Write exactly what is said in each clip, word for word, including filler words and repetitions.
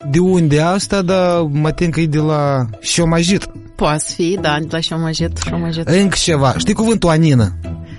de unde asta, dar mă tem că e de la șomajit. Poate fi, da, de la șomajit, șomajit. Încă ceva. Știi cuvântul anină?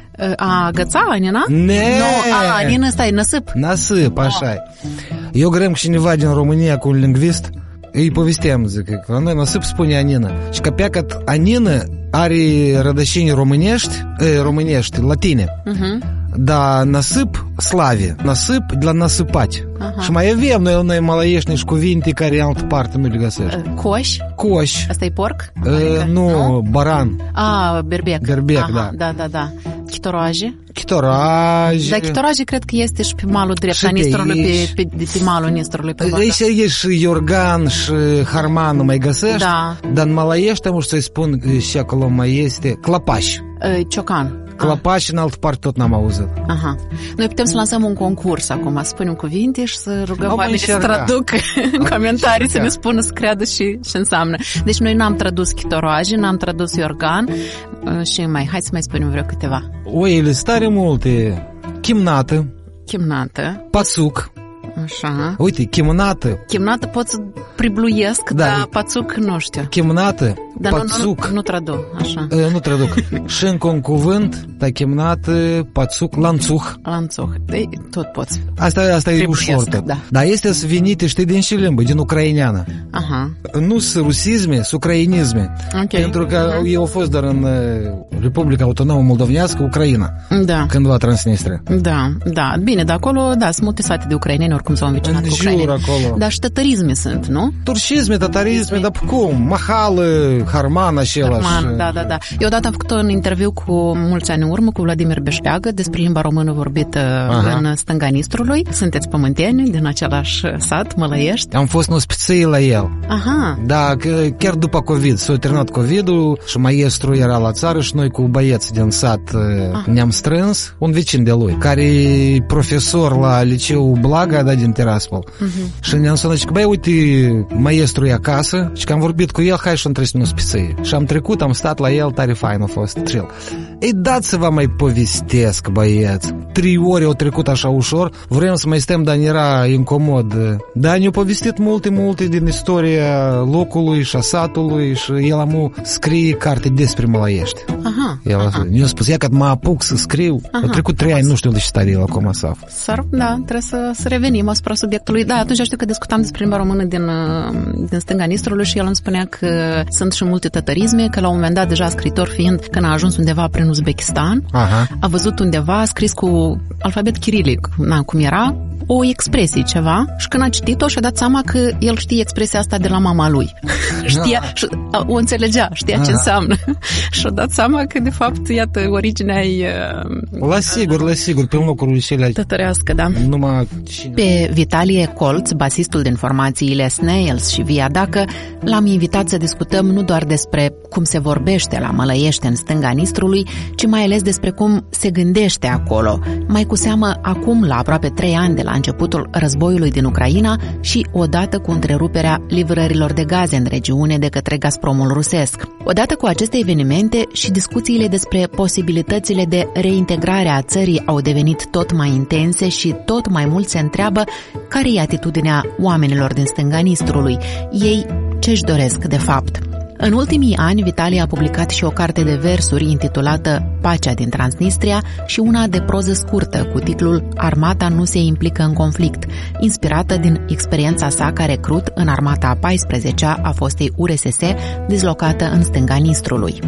A, găța, anina? Ne. No, a, anină ăsta e năsâp. Năsâp, așa e. Eu grem cu cineva din România, cu un lingvist, îi povesteam, zic, că la noi năsâp spune anină. Și că peacat anină are rădășini românești, e, românești, latine. Uh-huh. Dar năsâp, slave, năsâp de la năsâpati. Uh-huh. Și mai avem noi, noi malăiești niște cuvinte care în altă parte nu le găsești. Coș? Coș. Asta e porc? E, nu, nu, baran. A, berbec. Berbec, aha, da. Da, da, da. Chitoroaje? Chitoraje. Da, chitoraje cred că este și pe malul drept a Nistorului, pe, pe, pe, pe malul Nistorului. Aici e și Iorgan și Harman mai găsești, da. Dar în malăiește, nu știu să-i spun, și acolo mai este Clapaș. Ciocan. Clapaș în altă parte tot n-am auzit. Aha. Noi putem să lansăm un concurs acum, să spunem cuvinte și să rugăm oamenii să traducă în comentarii, să ne spună, să creadă și ce înseamnă. Deci noi n-am tradus chitoroaje, n-am tradus Iorgan și mai, hai să mai spunem vreo câteva. Oile stare multe. Chimnată. Chimnată. Pațuc. Așa. Uite, chimnată. Chimnată pot să pribluiesc, da. Dar pațuc nu știu. Chimnată, dar pațuc. Nu, nu, nu traduc, așa. E, nu traduc. Și încă un cuvânt, da, chimnată, pațuc, lanțuh. Lanțuh. Ei, tot poți. Asta, asta e ușor. Da. Dar este să venite, știi, din și limbă, din ucraineană. Aha. Nu sunt rusisme, sunt ucrainisme. Okay. Pentru că uh-huh. eu au fost doar în Republica Autonomă Moldovnească, Ucraina. Da. Cândva Transnistria. Da, da. Bine, de acolo, da, sunt multe sate de ucraineni, oricum s-au învecinat cu ucraineni. Acolo. Dar și tătărisme sunt, nu? Turcisme, tătarisme, dar cum? Mahală, Harman, același. Harman, da, da, da. Eu odată am făcut un interviu cu mulți ani în urmă cu Vladimir Beșleagă despre limba română vorbită Aha. în stânga Nistrului. Sunteți pământeni din același sat, Mălăiești. Am fost în ospiție la el. Aha. Da, chiar după COVID. S-a terminat COVID-ul și maestru era la țară și noi cu băieți din sat Aha. ne-am strâns, un vecin de lui, care e profesor la liceu Blaga, da, din Tiraspol. Uh-huh. Și ne-am sunat și că, băi, uite, maestru e acasă și că am vorbit cu el, hai și-am trăit în ospiție. Și am trecut, am stat la el, tare fain a fost, chill. Ei, dați să vă mai povestesc, băieți. Trei ore au trecut așa ușor, vrem să mai stăm, dar era incomod. Dar ne-au povestit multe, multe din istoria locului și a satului și el amu scrie carte despre Mălăiești. Aha, el aha. mi-a spus, ia că mă apuc să scriu. Aha. Au trecut trei ani, nu știu de ce stare el acum să aflu. Da, trebuie să, să revenim asupra subiectului. Da, atunci știu că discutam despre limba română din, din stânga Nistrului și el îmi spunea că sunt și multe tătărisme, că la un moment dat, deja scriitor fiind, când a ajuns undeva prin Uzbekistan, Aha. a văzut undeva scris cu alfabet chirilic, na, cum era, o expresie ceva și când a citit-o și-a dat seama că el știe expresia asta de la mama lui. Știa, da. O înțelegea, știa da. Ce înseamnă. Și-a dat seama că, de fapt, iată, originea e... La sigur, la sigur, pe locurile cele... Tătărească, da. Numai... Pe Vitalie Colț, basistul din formațiile Snails și Via Dacă, l-am invitat să discutăm nu doar despre cum se vorbește la Mălăiești în stânga Nistrului, ci mai ales despre cum se gândește acolo, mai cu seamă acum, la aproape trei ani de la începutul războiului din Ucraina și odată cu întreruperea livrărilor de gaze în regiune de către Gazpromul rusesc. Odată cu aceste evenimente și discuțiile despre posibilitățile de reintegrare a țării au devenit tot mai intense și tot mai mult se întreabă care e atitudinea oamenilor din stânga Nistrului. Ei ce-și doresc de fapt? În ultimii ani, Vitalie a publicat și o carte de versuri intitulată Pacea din Transnistria și una de proză scurtă cu titlul Armata nu se implică în conflict, inspirată din experiența sa ca recrut în Armata a paisprezecea a fostei U R S S, dislocată în stânga Nistrului.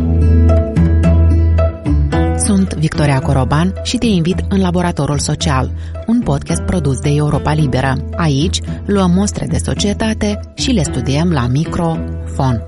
Sunt Victoria Coroban și te invit în Laboratorul Social, un podcast produs de Europa Liberă. Aici luăm mostre de societate și le studiem la microfon.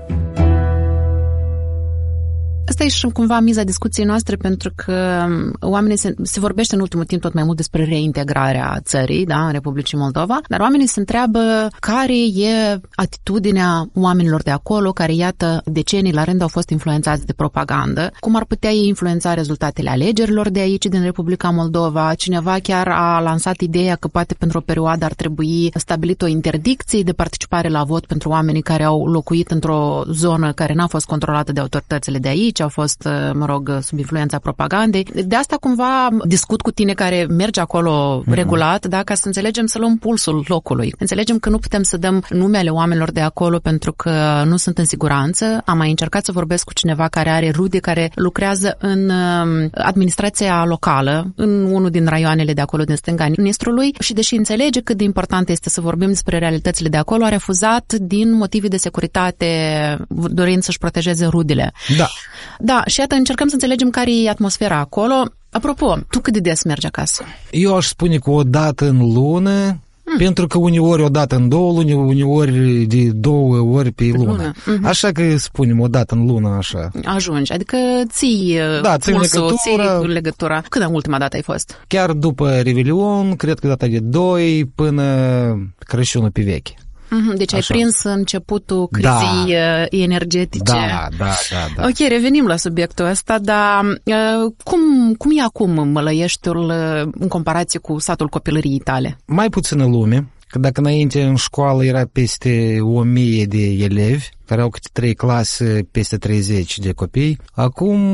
Asta e și cumva miza discuției noastre, pentru că oamenii se, se vorbește în ultimul timp tot mai mult despre reintegrarea țării, da, în Republicii Moldova, dar oamenii se întreabă care e atitudinea oamenilor de acolo, care, iată, decenii la rând au fost influențați de propagandă, cum ar putea ei influența rezultatele alegerilor de aici, din Republica Moldova. Cineva chiar a lansat ideea că poate pentru o perioadă ar trebui stabilit o interdicție de participare la vot pentru oamenii care au locuit într-o zonă care n-a fost controlată de autoritățile de aici, au fost, mă rog, sub influența propagandei. De asta cumva discut cu tine care merge acolo mm-hmm. regulat, da, ca să înțelegem, să luăm pulsul locului. Înțelegem că nu putem să dăm numele oamenilor de acolo pentru că nu sunt în siguranță. Am mai încercat să vorbesc cu cineva care are rude, care lucrează în administrația locală, în unul din raioanele de acolo din stânga Nistrului și deși înțelege cât de important este să vorbim despre realitățile de acolo, a refuzat din motive de securitate, dorind să-și protejeze rudele. Da. Da, și iată, încercăm să înțelegem care e atmosfera acolo. Apropo, tu cât de des mergi acasă? Eu aș spune că o dată în lună, hmm. pentru că uneori o dată în două luni, uneori de două ori pe lună. lună. Mm-hmm. Așa că spunem o dată în lună, așa. Ajungi, adică ții da, pulsul, ții legătura. Când în ultima dată ai fost? Chiar după Revelion, cred că data de doi până Crăciunul pe veche. Deci ai Așa. prins începutul crizei da. energetice. Da, da, da, da. Ok, revenim la subiectul ăsta, dar uh, cum, cum e acum Mălăieștiul uh, în comparație cu satul copilăriei tale? Mai puțină lume, că dacă înainte în școală era peste o mie de elevi, care au câte trei clase, peste treizeci de copii. Acum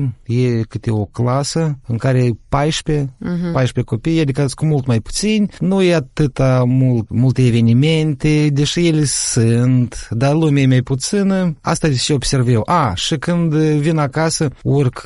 e câte o clasă în care e paisprezece, uh-huh. paisprezece copii, adică sunt cu mult mai puțini. Nu e atâta mult, multe evenimente, deși ele sunt, dar lumea e mai puțină. Asta și observ eu. A, și când vin acasă, urc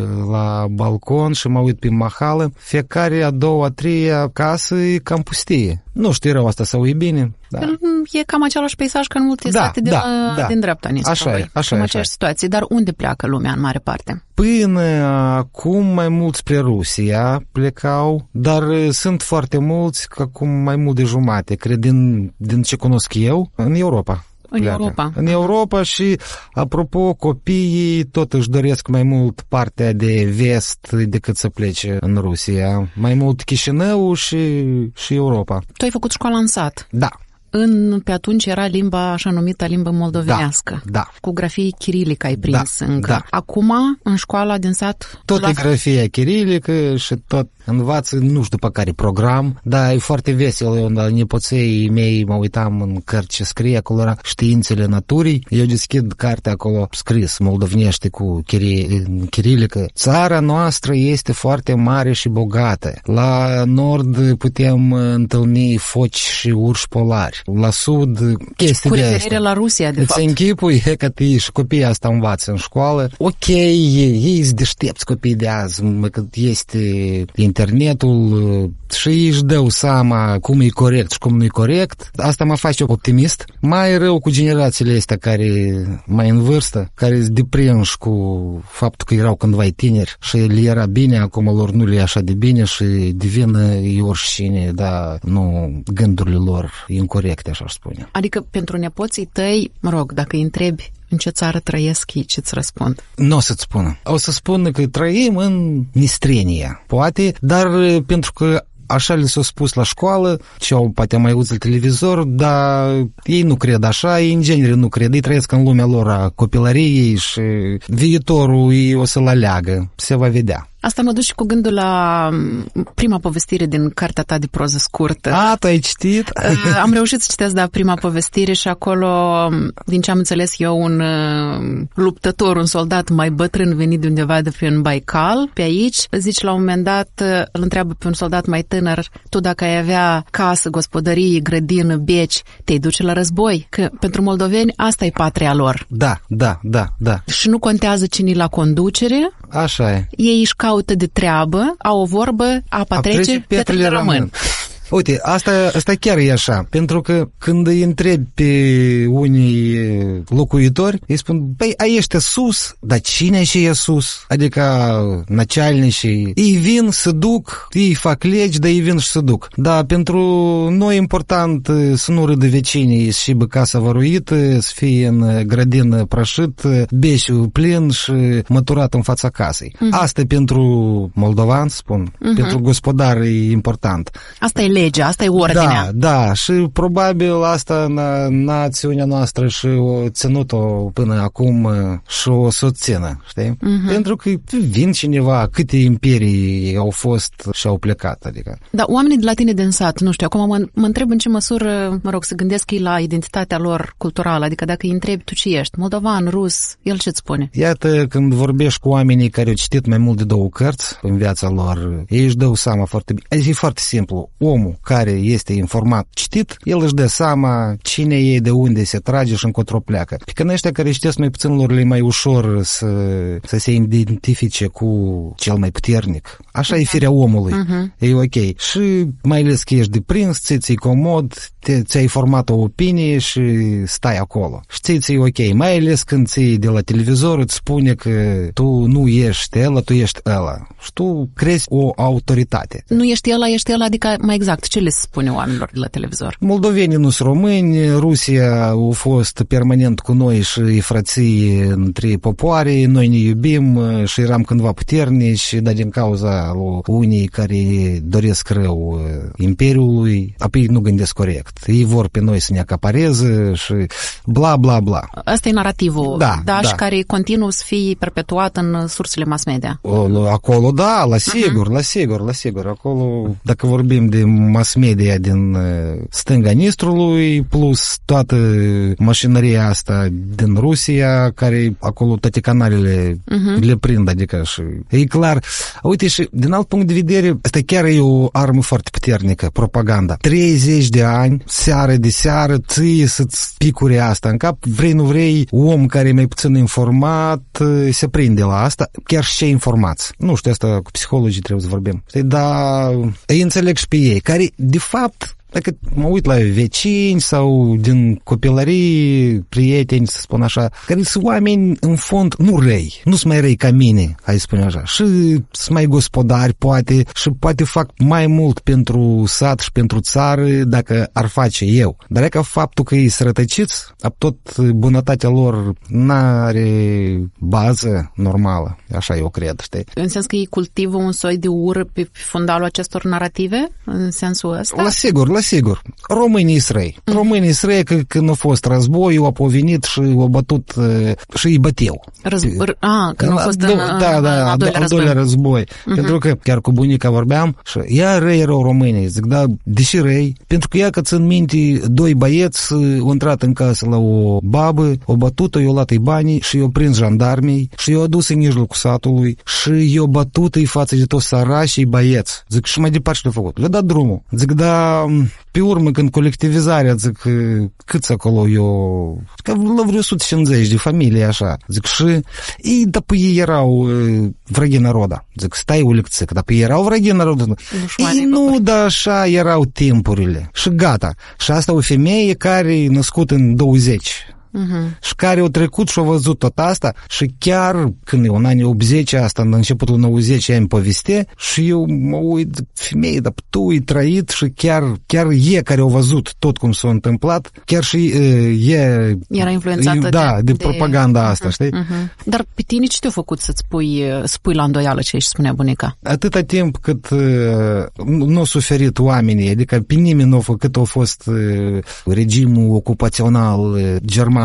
la balcon și mă uit pe mahală, fiecare a doua, a treia casă e cam pustie. Nu știu rău asta sau e bine. Da. E cam același peisaj ca în multe da, sate din, da, da. din dreapta Nistrului. Așa e, așa Cam e. aceeași situație. Dar unde pleacă lumea în mare parte? Până acum mai mulți spre Rusia plecau, dar sunt foarte mulți, că acum mai mult de jumate, cred, din, din ce cunosc eu, în Europa. În pleacă. Europa. În Europa și, apropo, copiii tot își doresc mai mult partea de vest decât să plece în Rusia. Mai mult Chișinău și, și Europa. Tu ai făcut școala în sat. Da. În, pe atunci era limba așa numită limbă moldovenească. Da, da. Cu grafie chirilică ai prins da, încă. Da. Acum, în școala din sat... Tot la... e grafia chirilică și tot învață, nu știu pe care program, dar e foarte vesel. Eu la nepoței mei mă uitam în cărți ce scrie, acolo era științele naturii. Eu deschid cartea acolo scris moldovnește cu chirilică. Țara noastră este foarte mare și bogată. La nord putem întâlni foci și urși polari. La sud, chestii de astea. La Rusia, de Îți fapt. închipui că și copiii asta învață în școală. Ok, ei sunt deștepți copii de azi, că este internetul și ei își dau seama cum e corect și cum nu e corect. Asta mă face optimist. Mai rău cu generațiile astea care mai în vârstă, care sunt deprinși cu faptul că erau cândva tineri și le era bine, acum lor nu le e așa de bine și devină oricine, dar nu gândurile lor incorrecte, așa aș spune. Adică pentru nepoții tăi, mă rog, dacă îi întrebi în ce țară trăiesc ei, ce-ți răspund? Nu o să-ți spună. O să spună că trăim în Nistrenia, poate, dar pentru că așa le s-a spus la școală, ce au poate mai auzit la televizor, dar ei nu cred așa, ei în genere nu cred, ei trăiesc în lumea lor a copilăriei și viitorul ei o să-l aleagă, se va vedea. Asta mă duce cu gândul la prima povestire din cartea ta de proză scurtă. A, tu ai citit? Am reușit să citesc, da, prima povestire și acolo, din ce am înțeles eu, un luptător, un soldat mai bătrân venit de undeva de pe un Baikal, pe aici, zici la un moment dat, îl întreabă pe un soldat mai tânăr, tu dacă ai avea casă, gospodărie, grădină, beci, te-ai duce la război? Că pentru moldoveni asta e patria lor. Da, da, da, da. Și nu contează cine la conducere. Așa e. Ei își caută de treabă, au o vorbă, apa A trece, trece pietrele rămân. rămân. Uite, asta, asta chiar e așa, pentru că când îi întrebi pe unii locuitori, îi spun, băi, a ești sus, dar cine și e sus? Adică начальnicii, ei vin, se duc, ei fac legi, dar ei vin și se duc. Dar pentru noi e important să nu râdă vecinii și bă casa văruită, să fie în grădină prășit, beșul plin și măturat în fața casei. Uh-huh. Asta pentru moldovani, spun, uh-huh. pentru gospodar e important. Asta e legea, asta e ordinea. Da, da, și probabil asta națiunea noastră și o ținut-o până acum și o să o țină, știi? Uh-huh. Pentru că vin cineva, câte imperii au fost și au plecat, adică. Da, oamenii de la tine din sat, nu știu, acum mă, mă întreb în ce măsură, mă rog, să gândesc ei la identitatea lor culturală, adică dacă îi întrebi tu ce ești, moldovan, rus, el ce-ți spune? Iată, când vorbești cu oamenii care au citit mai mult de două cărți în viața lor, ei își dau seama foarte bine. E foarte simplu. Omul care este informat, citit, el își dă seama cine e, de unde se trage și încotro pleacă. Pe când ăștia care citesc mai puțin, lor le mai ușor să, să se identifice cu cel mai puternic. Așa uh-huh. e firea omului. Uh-huh. E ok. Și mai ales că ești deprins, ți-i comod, te, ți-ai format o opinie și stai acolo. Și ți-i ok. Mai ales când ți de la televizor îți spune că tu nu ești ăla, tu ești ăla. Și tu crezi o autoritate. Nu ești ăla, ești ăla, adică mai exact, ce le spune oamenilor de la televizor? Moldovenii nu sunt români, Rusia a fost permanent cu noi și e frății între popoare, noi ne iubim și eram cândva puternici, dar din cauza unii care doresc rău imperiului, apoi nu gândesc corect. Ei vor pe noi să ne acapareze și bla, bla, bla. Asta e narativul, da, da, da. Și care continuu să fie perpetuat în sursele mass media. Acolo, da, la sigur, uh-huh. la sigur, la sigur. Acolo, dacă vorbim de mass media din stânga Nistrului, plus toată mașinăria asta din Rusia, care acolo toate canalele uh-huh. le prind, adică și e clar. Uite, și din alt punct de vedere, asta chiar e o armă foarte puternică, propaganda. treizeci de ani, seară de seară, ție să-ți picure asta în cap, vrei, nu vrei, om care e mai puțin informat se prinde la asta, chiar și cei informați. Nu știu, asta cu psihologii trebuie să vorbim. Dar îi înțeleg și pe ei, care, de fapt, dacă mă uit la vecini sau din copilărie, prieteni, să spun așa, care sunt oameni, în fond, nu răi, nu sunt mai răi ca mine, hai să spun așa, și sunt mai gospodari, poate, și poate fac mai mult pentru sat și pentru țară dacă ar face eu. Dar e că faptul că ei sărătăciți, tot bunătatea lor n-are bază normală, așa eu cred, știi? În sens că ei cultivă un soi de ură pe fundalul acestor narrative, în sensul ăsta? La sigur, la sigur. Românii răi. Românii răi că când a fost războiul, a povenit și a bătut și îi băteau. Război, a, când a fost în, da, da, al doilea război. doilea război. Uh-huh. Pentru că chiar cu bunica vorbeam și ea răi erau românii. Zic, da, deși răi, pentru că ea că țin minte, doi băieți au intrat în casă la o babă, o bătut-o, i-o luat-i banii și i-o prins jandarmii și i-o adus în mijlocul satului și i-o bătut-i față de toți sărașii băieți. Zic, și mai departe ce-a făcut? Le-a dat drumul. Zic, da, pe urmă, când colectivizarea, zic, câți acolo eu, că la vreo o sută cincizeci de familii, așa, zic, și ei, dar pe ei erau vrăgii naroda. Zic, stai o lecție, dar pe ei erau vrăgii naroda. Ei nu, dar așa erau timpurile. Și gata. Și asta o femeie care e născut în douăzeci. Uh-huh. Și care au trecut și au văzut tot asta și chiar când e în anii optzeci asta, în începutul nouăzeci îmi poveste și eu mă uit, femeie, dar tu ai trăit și chiar, chiar e care au văzut tot cum s-a întâmplat, chiar și e... Era influențată da, de, de, de propaganda uh-huh. asta, știi? Uh-huh. Dar pe tine ce te-a făcut să-ți pui, spui la îndoială ce își spunea bunica? Atâta timp cât uh, nu au suferit oamenii, adică pe nimeni nu a făcut, cât a fost uh, regimul ocupațional uh, german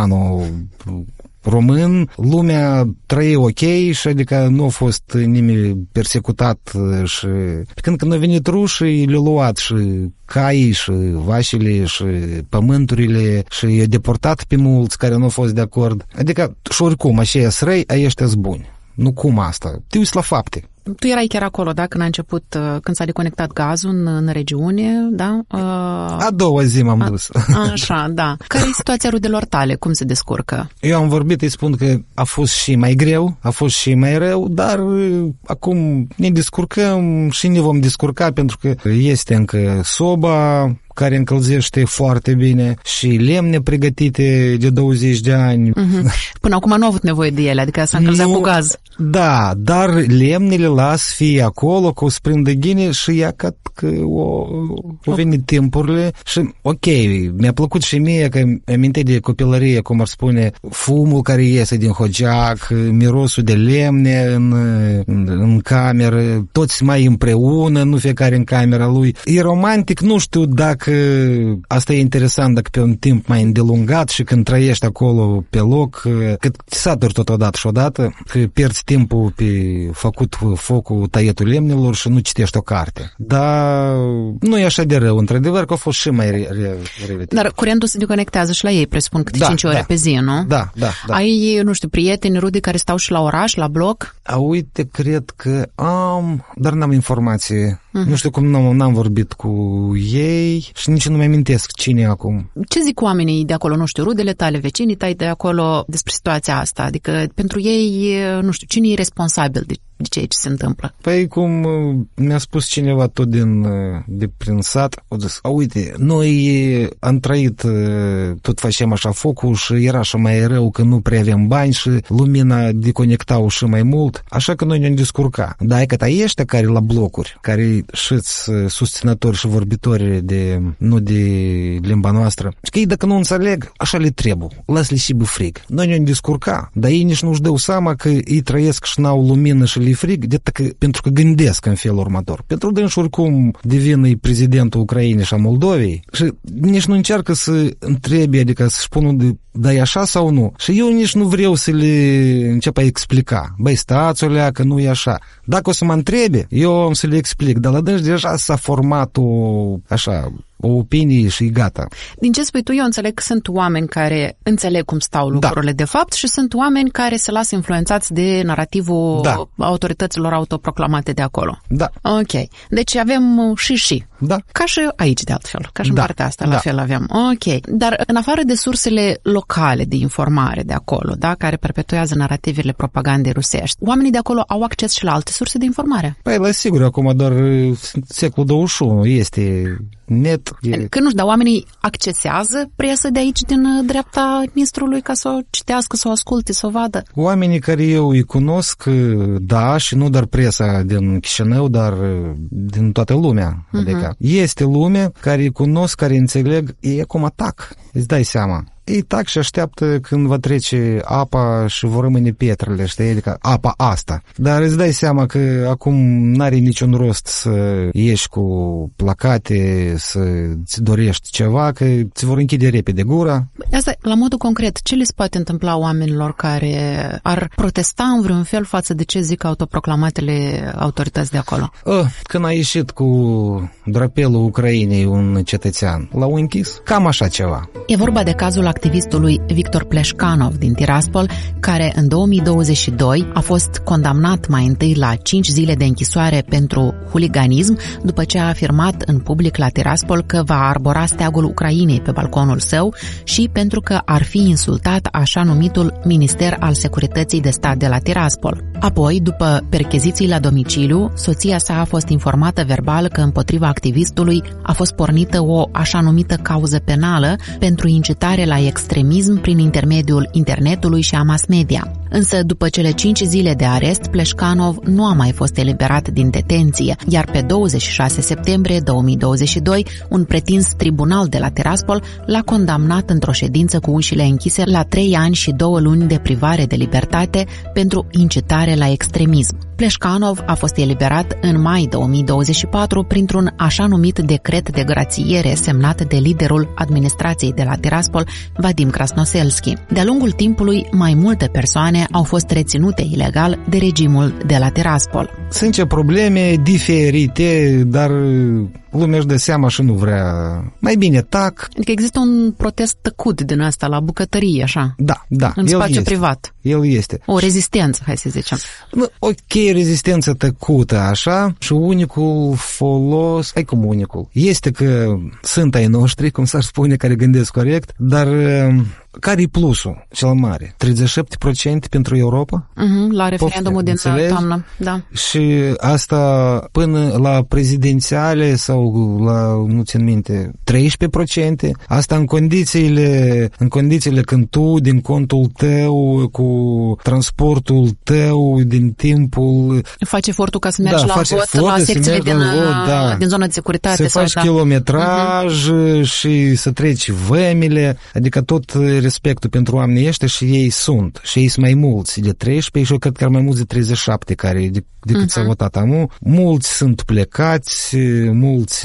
român, lumea trăie ok și adică nu a fost nimeni persecutat și când când au venit rușii, le-au luat și caii și vașile și pământurile și i-au deportat pe mulți care nu au fost de acord. Adică și oricum, așa sunt răi, a ăștia sunt buni. Nu cum asta. Te uiți la fapte. Tu erai chiar acolo, da? Când a început, când s-a deconectat gazul în, în regiune, da? Uh, a doua zi m-am a, dus. Așa, da. Care e situația rudelor tale? Cum se descurcă? Eu am vorbit, îi spun că a fost și mai greu, a fost și mai rău, dar acum ne descurcăm și ne vom descurca pentru că este încă soba, care încălzește foarte bine și lemne pregătite de douăzeci de ani. Uh-huh. Până acum nu au avut nevoie de ele, adică s-a încălzea nu, cu gaz. Da, dar lemnele las fie acolo, că o sprindă ghine și ia că, că o, o venit timpurile și ok, mi-a plăcut și mie că aminte de copilărie, cum ar spune, fumul care iese din hogeac, mirosul de lemne în, în, în cameră, toți mai împreună, nu fiecare în camera lui. E romantic, nu știu dacă asta e interesant, dacă pe un timp mai îndelungat și când trăiești acolo pe loc, că te saturi totodată și odată, că pierzi timpul pe făcut focul, tăietul lemnelor și nu citești o carte. Dar nu e așa de rău, într-adevăr, că a fost și mai revetit. Dar curentul se deconectează și la ei, presupun, câte da, cinci ore da, pe zi, nu? Da, da, da. Ai, nu știu, prieteni, rude care stau și la oraș, la bloc? A, uite, cred că am, dar n-am informații. Uh-huh. Nu știu cum n-am, n-am vorbit cu ei și nici nu mi amintesc cine acum. Ce zic oamenii de acolo, nu știu, rudele tale, vecinii tăi de acolo despre situația asta? Adică pentru ei, nu știu, cine e responsabil de, de ce ce se întâmplă? Păi cum mi-a spus cineva tot din, de prin sat, au zis, a, uite, noi am trăit, tot facem așa focul și era și mai rău că nu prea avem bani și lumina deconectau și mai mult, așa că noi ne-am descurcat. Dar e că ta ăștia care la blocuri, care și-ți susținători și vorbitori de, nu de limba noastră, și că ei dacă nu înțeleg, așa le trebuie, las-le și bă frig. Noi ne-am descurcat, dar ei nici nu-și dau seama că ei trăiesc și n-au lumină și le frig, de că, pentru că gândesc în felul următor. Pentru dânși oricum devine prezidentul Ucrainei și a Moldovei și nici nu încearcă să întrebe, adică să-și spună de da e așa sau nu. Și eu nici nu vreau să le încep a explica. Băi, stați-o lea că nu e așa. Dacă o să mă întrebe, eu am să le explic. Dar la dânși deja s-a format o, așa, o opinie și gata. Din ce spui tu, eu înțeleg că sunt oameni care înțeleg cum stau lucrurile da. de fapt și sunt oameni care se lasă influențați de narativul da. autorităților autoproclamate de acolo. Da. Ok. Deci avem și și. Da. Ca și aici de altfel. Ca și în da. partea asta, la da. fel avem. Ok. Dar în afară de sursele locale de informare de acolo, da, care perpetuează narativele propagandei rusești, oamenii de acolo au acces și la alte surse de informare? Păi, la sigur, acum doar secolul douăzeci și unu este net. E... Că nu știu, dar oamenii accesează presă de aici din dreapta Nistrului ca să o citească, să o asculte, să o vadă? Oamenii care eu îi cunosc, da, și nu doar presa din Chișinău, dar din toată lumea. Uh-huh. Adică este lume care îi cunosc, care înțeleg, e cum atac. Îți dai seama. Ei tac și așteaptă când va trece apa și vor rămâne pietrele, știi? Adică apa asta. Dar îți dai seama că acum n-are niciun rost să ieși cu placate, să-ți dorești ceva, că ți vor închide repede gura. Asta, la modul concret, ce le poate întâmpla oamenilor care ar protesta în vreun fel față de ce zic autoproclamatele autorități de acolo? Oh, când a ieșit cu drapelul Ucrainei un cetățean, l-au închis. Cam așa ceva. E vorba de cazul activistului Victor Pleșcanov din Tiraspol, care în două mii douăzeci și doi a fost condamnat mai întâi la cinci zile de închisoare pentru huliganism, după ce a afirmat în public la Tiraspol că va arbora steagul Ucrainei pe balconul său și pentru că ar fi insultat așa numitul Minister al Securității de Stat de la Tiraspol. Apoi, după percheziții la domiciliu, soția sa a fost informată verbal că împotriva activistului a fost pornită o așa numită cauză penală pentru incitare la extremism prin intermediul internetului și a mass media. Însă, după cele cinci zile de arest, Pleșcanov nu a mai fost eliberat din detenție, iar pe douăzeci și șase septembrie două mii douăzeci și doi, un pretins tribunal de la Tiraspol l-a condamnat într-o ședință cu ușile închise la trei ani și două luni de privare de libertate pentru incitare la extremism. Pleșcanov a fost eliberat în mai două mii douăzeci și patru printr-un așa numit decret de grațiere semnat de liderul administrației de la Tiraspol, Vadim Krasnoselski. De-a lungul timpului, mai multe persoane au fost reținute ilegal de regimul de la Tiraspol. Sunt ce probleme diferite, dar lumea își dă seama și nu vrea. Mai bine tac. Adică există un protest tăcut din asta la bucătărie, așa? Da, da. În spațiu este. privat. El este. O rezistență, hai să zicem. Ok, rezistență tăcută, așa, și unicul folos, hai cum unicul, este că sunt ai noștri, cum s-ar spune, care gândesc corect, dar care e plusul cel mare? treizeci și șapte la sută pentru Europa? Uh-huh, la referendumul din toamnă, da. Și asta până la prezidențiale sau la, nu țin minte, treisprezece la sută. Asta în condițiile, în condițiile când tu, din contul tău, cu transportul tău, din timpul... Faci efortul ca să mergi da, la vot, efort, la secțiile din, vot, da. din zona de securitate. Să sau, faci da. kilometraj uh-huh. și să treci vămile, adică tot respectul pentru oamenii ăștia și ei sunt. Și ei sunt mai mulți de treisprezece și eu cred că ar mai mulți de treizeci și șapte care, de, decât uh-huh. s-a votat amu. Mulți sunt plecați, mulți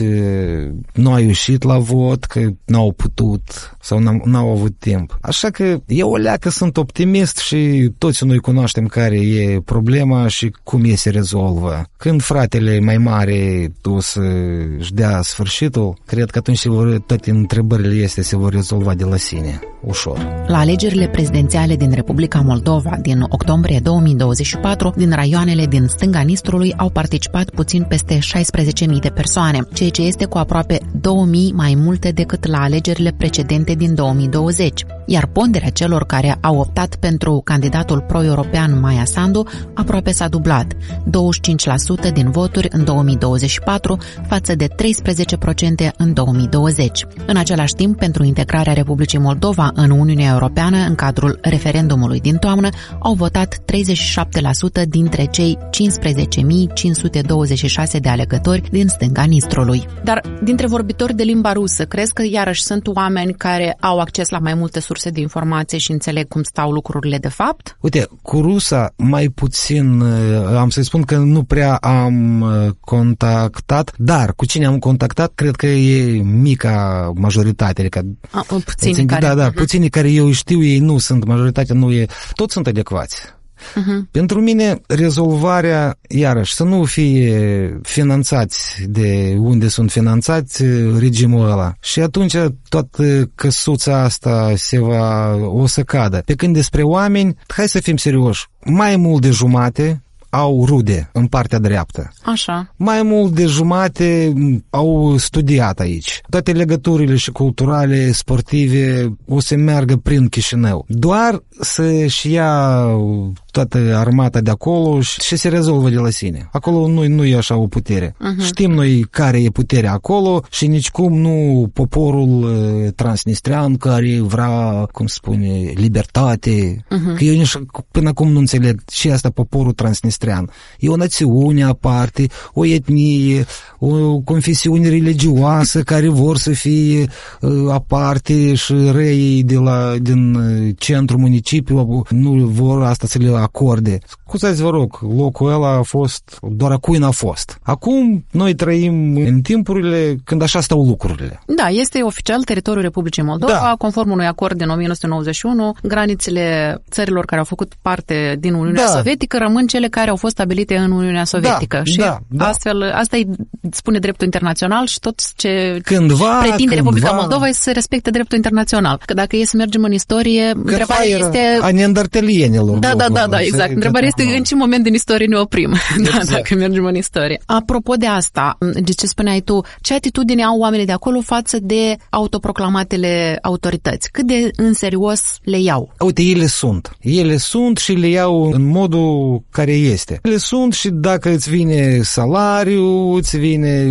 nu au ieșit la vot, că n-au putut sau n-au, n-au avut timp. Așa că eu o leacă sunt optimist și toți noi cunoaștem care e problema și cum e se rezolvă. Când fratele mai mare o să-și dea sfârșitul, cred că atunci vor, toate întrebările este se vor rezolva de la sine, ușor. La alegerile prezidențiale din Republica Moldova din octombrie două mii douăzeci și patru, din raioanele din stânga Nistrului au participat puțin peste șaisprezece mii de persoane, ceea ce este cu aproape două mii mai multe decât la alegerile precedente din două mii douăzeci, iar ponderea celor care au optat pentru candidatul pro-european Maia Sandu aproape s-a dublat, douăzeci și cinci la sută din voturi în două mii douăzeci și patru față de treisprezece la sută în două mii douăzeci. În același timp, pentru integrarea Republicii Moldova în Uniunea Europeană în cadrul referendumului din toamnă, au votat treizeci și șapte la sută dintre cei cincisprezece mii cinci sute douăzeci și șase de alegători din stânga Nistrului. Dar dintre vorbitori de limba rusă, crezi că iarăși sunt oameni care au acces la mai multe surse de informație și înțeleg cum stau lucrurile de fapt? Uite, cu rusa mai puțin, am să-i spun că nu prea am contactat, dar cu cine am contactat, cred că e mica majoritate. Adică, A, puțini care... Da, da, puținii care eu știu, ei nu sunt, majoritatea nu e, toți sunt adecvați. Uh-huh. Pentru mine, rezolvarea, iarăși, să nu fie finanțați de unde sunt finanțați regimul ăla. Și atunci toată căsuța asta se va, o să cadă. Pe când despre oameni, hai să fim serioși, mai mult de jumate au rude în partea dreaptă. Așa. Mai mult de jumate au studiat aici. Toate legăturile și culturale, sportive o să meargă prin Chișinău. Doar să-și ia toată armata de acolo și, și se rezolvă de la sine. Acolo nu, nu e așa o putere. Uh-huh. Știm noi care e puterea acolo și nicicum nu poporul uh, transnistrean care vrea, cum spune, libertate. Uh-huh. Că eu nici până acum nu înțeleg ce asta poporul transnistrean. E o națiune aparte, o etnie, o confesiune religioasă care vor să fie uh, aparte și răii de la, din uh, centrul municipiului nu vor asta să le acorde. Scuzați, vă rog, locul ăla a fost, doar acuin a fost. Acum noi trăim în timpurile când așa stau lucrurile. Da, este oficial teritoriul Republicii Moldova, da. Conform unui acord din nouăsprezece nouăzeci și unu, granițele țărilor care au făcut parte din Uniunea da. Sovietică rămân cele care au fost stabilite în Uniunea Sovietică. Da, și da, da. astfel, asta îi spune dreptul internațional și tot ce cândva, pretinde cândva. Republica Moldova este să respecte dreptul internațional. Că dacă e să mergem în istorie, că întrebarea este... a neandertalienilor. Da, da, da, da, exact. Întrebarea este în ce moment din istorie ne oprim, exact. Da, dacă mergem în istorie. Apropo de asta, de ce spuneai tu, ce atitudine au oamenii de acolo față de autoproclamatele autorități? Cât de în serios le iau? Uite, ele sunt. Ele sunt și le iau în modul care este. Ele sunt și dacă îți vine salariul, îți vine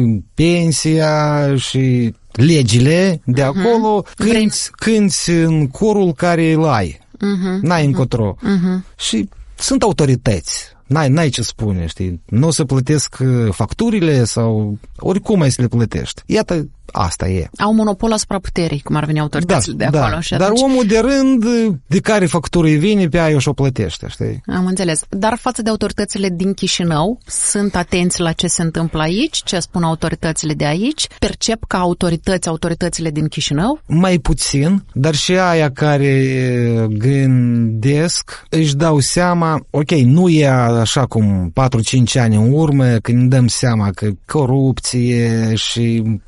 pensia și legile de acolo, uh-huh. cânti, cânti în corul care îl ai. Uh-huh. N-ai uh-huh. încotro. Uh-huh. Și sunt autorități. N-ai, n-ai ce spune, știi? Nu o să plătesc facturile sau oricum ai să le plătești. Iată, asta e. Au monopol asupra puterii, cum ar veni autoritățile da, de acolo. Da. Și atunci... Dar omul de rând, de care factură îi vine, pe aia și o plătește, știi? Am înțeles. Dar față de autoritățile din Chișinău, sunt atenți la ce se întâmplă aici, ce spun autoritățile de aici? Percep ca autorități autoritățile din Chișinău? Mai puțin, dar și aia care gândesc își dau seama, ok, nu e așa cum patru cinci ani în urmă, când ne dăm seama că corupție și multe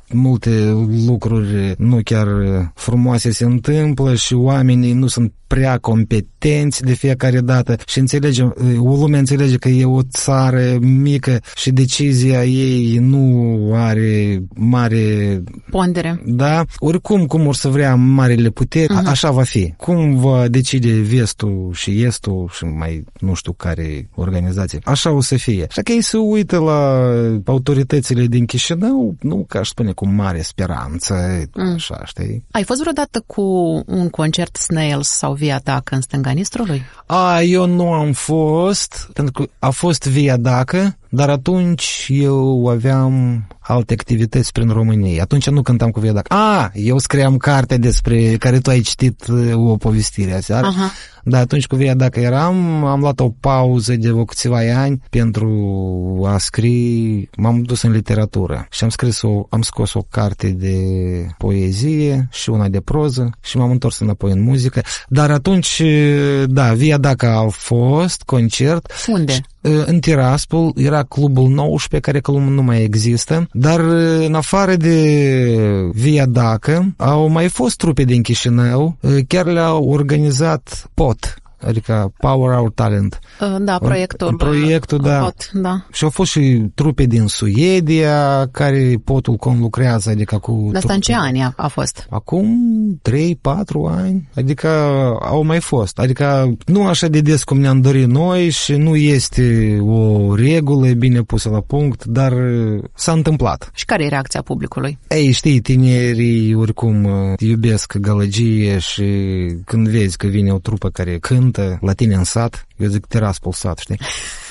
multe lucruri nu chiar frumoase se întâmplă și oamenii nu sunt prea competenți de fiecare dată și înțelegem, o lume înțelege că e o țară mică și decizia ei nu are mare pondere. Da? Oricum, cum or să vrea marile puteri, uh-huh. așa va fi. Cum va decide vestul și estul și mai nu știu care organizație. Așa o să fie. Așa că ei se uită la autoritățile din Chișinău, nu ca aș spune cu mare speranță, mm. așa, știi? Ai fost vreodată cu un concert Snails sau Via Dacă în stânga Nistrului? A, eu nu am fost, pentru că a fost Via Dacă, dar atunci eu aveam alte activități prin România. Atunci nu cântam cu Via Dacă. A, eu scriam carte despre care tu ai citit o povestire aseară. Aha. Dar atunci cu Via Dacă eram, am luat o pauză de o câțiva ani pentru a scrie, m-am dus în literatură și am scris o, am scos o carte de poezie și una de proză și m-am întors înapoi în muzică. Dar atunci, da, Via Dacă a fost concert. Unde? În Tiraspol, era Clubul nouăsprezece, care că nu mai există, dar în afară de Via Dacă au mai fost trupe din Chișinău, chiar le-au organizat P O T, adică Power Our Talent. Da, proiectul. Proiectul, da. Pot, da. Și au fost și trupe din Suedia, care Potul conlucrează, adică cu... Dar asta în ce ani a, a fost? Acum trei patru ani, adică au mai fost. Adică nu așa de des cum ne-am dorit noi și nu este o regulă bine pusă la punct, dar s-a întâmplat. Și care e reacția publicului? Ei, știi, tinerii oricum iubesc gălăgie și când vezi că vine o trupă care cântă la tine în sat, eu zic Tiraspol sat, știi?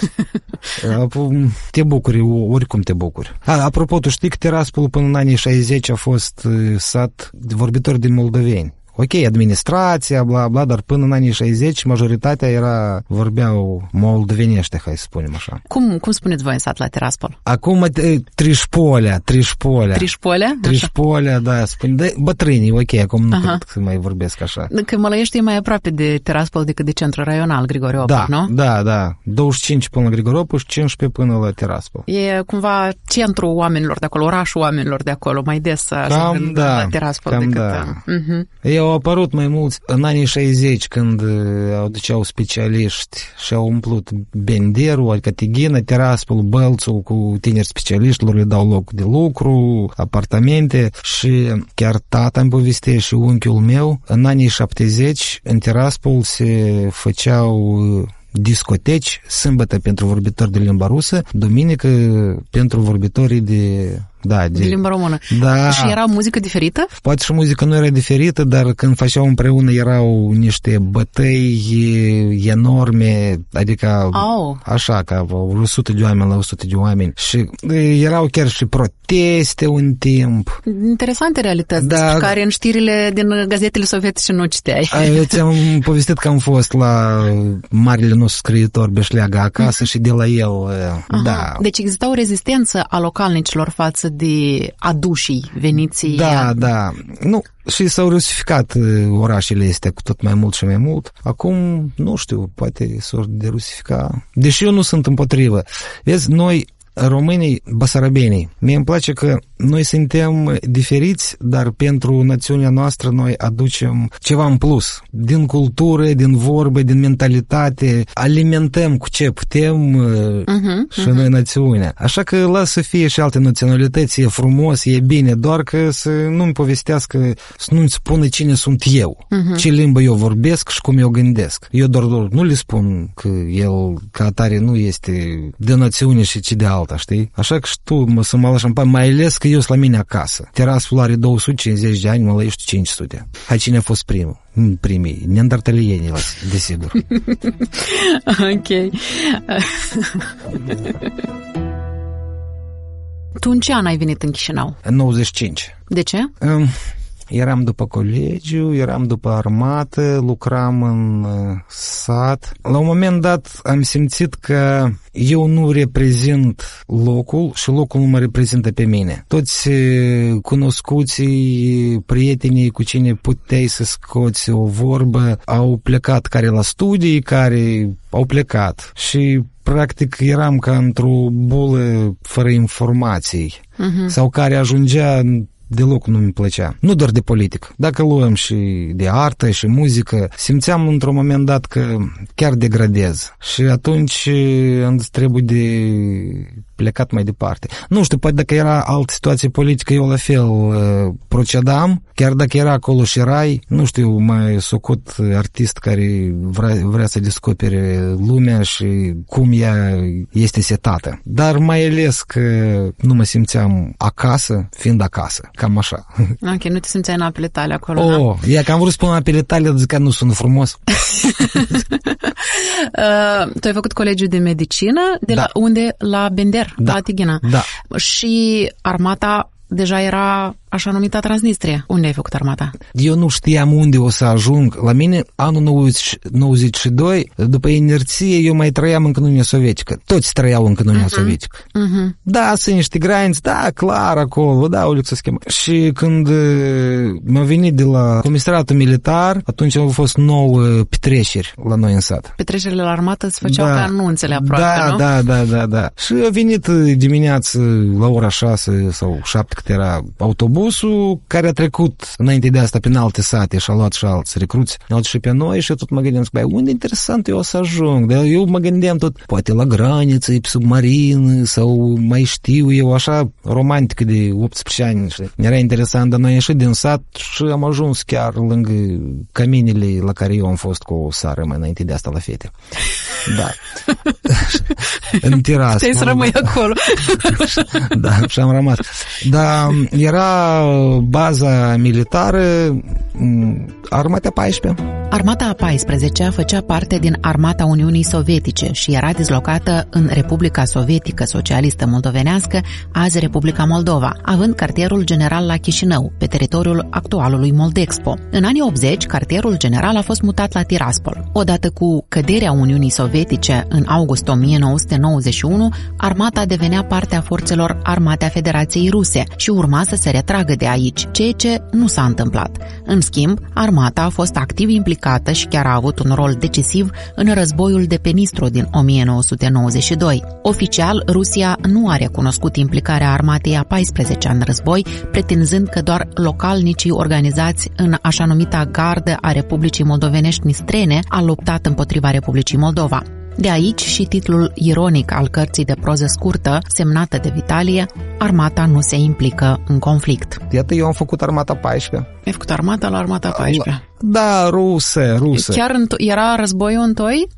Te bucuri, oricum te bucuri. A, apropo, tu știi că Tiraspol până în anii șaizeci a fost sat de vorbitori din moldoveni. Ok, administrația, bla, bla, dar până în anii șaizeci majoritatea era, vorbeau moldovenește, hai să spunem așa. Cum, cum spuneți voi în sat la Tiraspol? Acum Trișpolea, Trișpolea. Trișpolea? Trișpolea, da, spune, de, bătrânii, ok, acum nu cred că mai vorbesc așa. Că Mălăiești e mai aproape de Tiraspol decât de centrul raional, Grigore Opăr, da, nu? Da, da, douăzeci și cinci până la Grigore Opăr și cincisprezece până la Tiraspol. E cumva centrul oamenilor de acolo, orașul oamenilor de acolo, mai des cam da, la Tiraspol cam decât... Da. Uh-huh. Eu au apărut mai mulți în anii șaizeci când au duceau specialiști și au umplut Benderul, adică Tighină, Tiraspol, Bălțul cu tineri specialiști, lor le dau loc de lucru, apartamente și chiar tata îmi povestea și unchiul meu, în anii șaptezeci în Tiraspol se făceau discoteci, sâmbătă pentru vorbitori de limba rusă, duminică pentru vorbitorii de... Da, de, de limba română. Da. Și era muzică diferită? Poate și muzica nu era diferită, dar când făceau împreună erau niște bătăi enorme, adică oh. așa, ca o sută de oameni la o sută de oameni. Și erau chiar și proteste un timp. Interesante realități, da. Despre care în știrile din gazetele sovietice nu citeai. Eu ți-am povestit că am fost la marele nostru scriitor Beșleaga acasă și de la el, aha. Da. Deci exista o rezistență a localnicilor față de adușii veniții. Da, da. Nu, și s-au rusificat orașele astea cu tot mai mult și mai mult. Acum, nu știu, poate s-au derusifica. Deși eu nu sunt împotrivă. Vezi, noi românii, basarabenii, mie îmi place că noi suntem diferiți, dar pentru națiunea noastră noi aducem ceva în plus. Din cultură, din vorbe, din mentalitate, alimentăm cu ce putem uh-huh, și uh-huh. noi națiunea. Așa că las să fie și alte naționalități, e frumos, e bine, doar că să nu-mi povestească, să nu-mi spună cine sunt eu, uh-huh. ce limbă eu vorbesc și cum eu gândesc. Eu doar, doar nu le spun că el ca atare nu este de națiune și ci de alta, știi? Așa că și tu mă, să mă lași în pace, mai ales că eu sunt la mine acasă. Tiraspol are două sute cincizeci de ani, Mălăiești cinci sute. Hai, cine a fost primul? Primii, neandertalienii, desigur. Ok. Tu în ce an ai venit în Chișinău? În nouăzeci și cinci. De ce? Um, Eram după colegiu, eram după armată, lucram în sat. La un moment dat am simțit că eu nu reprezint locul și locul nu mă reprezintă pe mine. Toți cunoscuții, prietenii cu cine puteai să scoți o vorbă au plecat, care la studii, care au plecat și practic eram ca într-o bulă fără informații uh-huh. sau care ajungea deloc nu mi plăcea. Nu doar de politic. Dacă luăm și de artă și muzică, simțeam într-un moment dat că chiar degradez. Și atunci îți trebuie de plecat mai departe. Nu știu, poate dacă era altă situație politică, eu la fel uh, procedam, chiar dacă era acolo și Rai, nu știu, mai socot artist care vrea, vrea să descopere lumea și cum ea este setată. Dar mai ales că nu mă simțeam acasă, fiind acasă, cam așa. Ok, nu te simțeai în apele tale acolo, Oh, da? Ia că am vrut să spun apele tale, zic că nu sunt frumos. uh, tu ai făcut colegiul de medicină, de da. la unde? La Bender, da. la Tighina. Da. Și armata deja era așa numită Transnistria. Unde ai făcut armata? Eu nu știam unde o să ajung. La mine, anul nouăzeci și doi, după inerție, eu mai trăiam în Uniunea Sovietică. Toți trăiau în Uniunea uh-huh. Sovietică. Uh-huh. Da, sunt niște granițe, da, clar, acolo, da, o să schimă. Și când m-am venit de la comisariatul militar, atunci au fost nouă petreceri la noi în sat. Petrecerile la armată se făceau da. ca anunțele aproape, da, nu? Da, da, da, da. Și a venit dimineață la ora șase sau șapte cât era autobusul care a trecut înainte de asta prin alte sate și a luat și alți recruți, ne-au și pe noi și eu tot mă gândeam, băi, unde interesant eu o să ajung? Dar eu mă gândeam tot, poate la graniță, pe submarin sau mai știu eu, așa romantică de optsprezece ani. Știi? Era interesant, dar noi am ieșit din sat și am ajuns chiar lângă căminile la care eu am fost cu o sară mai înainte de asta la fete. Da. În terasă. Stai să rămâi acolo. Da, și am rămas. Dar era baza militară Armata a paisprezecea. Armata a paisprezecea făcea parte din Armata Uniunii Sovietice și era dislocată în Republica Sovietică Socialistă Moldovenească, azi Republica Moldova, având cartierul general la Chișinău, pe teritoriul actualului Moldexpo. În anii optzeci, cartierul general a fost mutat la Tiraspol. Odată cu căderea Uniunii Sovietice în august o mie nouă sute nouăzeci și unu, armata devenea parte a forțelor armate a Federației Ruse și urma să se retragă de aici, ceea ce nu s-a întâmplat. În schimb, armata a fost activ implicată și chiar a avut un rol decisiv în războiul de pe Nistru din o mie nouă sute nouăzeci și doi. Oficial, Rusia nu a recunoscut implicarea armatei a paisprezecea în război, pretinzând că doar localnicii organizați în așa numita Gardă a Republicii Moldovenești Nistrene a luptat împotriva Republicii Moldova. De aici și titlul ironic al cărții de proză scurtă, semnată de Vitalie, Armata nu se implică în conflict. Iată, eu am făcut Armata a paisprezecea. Ai făcut armata la Armata a paisprezecea? Da, rusă, rusă. Chiar era războiul întoi?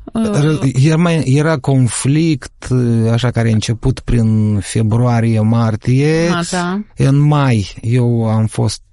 Era, era conflict, așa, care a început prin februarie-martie. Da. În mai eu am fost,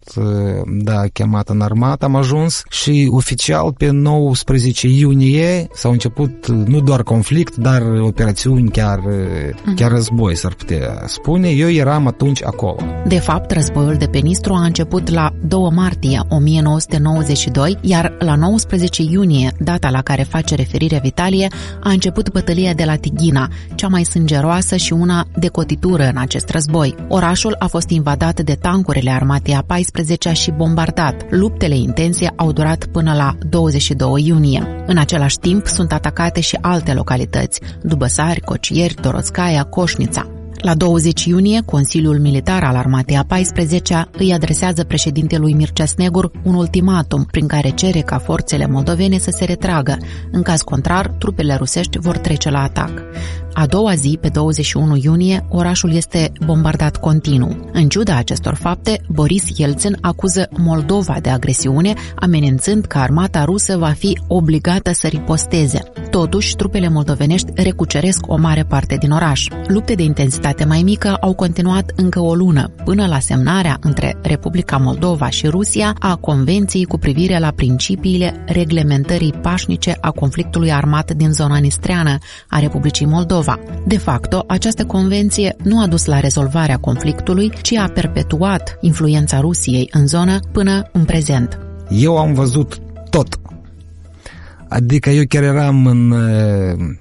da, chemat în armată, am ajuns și oficial pe nouăsprezece iunie s-au început nu doar conflict, dar operațiuni, chiar, uh-huh. chiar război, s-ar putea spune. Eu eram atunci acolo. De fapt, războiul de pe Nistru a început la doi martie o mie nouă sute nouăzeci și doi, iar la nouăsprezece iunie, data la care face referire Vitalie, a început bătălia de la Tighina, cea mai sângeroasă și una de cotitură în acest război. Orașul a fost invadat de tancurile armatei a paisprezecea și bombardat. Luptele intense au durat până la douăzeci și doi iunie. În același timp sunt atacate și alte localități: Dubăsari, Cocieri, Toroscaia, Coșnița. La douăzeci iunie, Consiliul Militar al Armatei a paisprezecea îi adresează președintelui Mircea Snegur un ultimatum prin care cere ca forțele moldovene să se retragă. În caz contrar, trupele rusești vor trece la atac. A doua zi, pe douăzeci și unu iunie, orașul este bombardat continuu. În ciuda acestor fapte, Boris Yeltsin acuză Moldova de agresiune, amenințând că armata rusă va fi obligată să riposteze. Totuși, trupele moldovenești recuceresc o mare parte din oraș. Lupte de intensitate mai mică au continuat încă o lună, până la semnarea între Republica Moldova și Rusia a Convenției cu privire la principiile reglementării pașnice a conflictului armat din zona nistreană a Republicii Moldova. De facto, această convenție nu a dus la rezolvarea conflictului, ci a perpetuat influența Rusiei în zonă până în prezent. Eu am văzut tot. Adică eu chiar eram în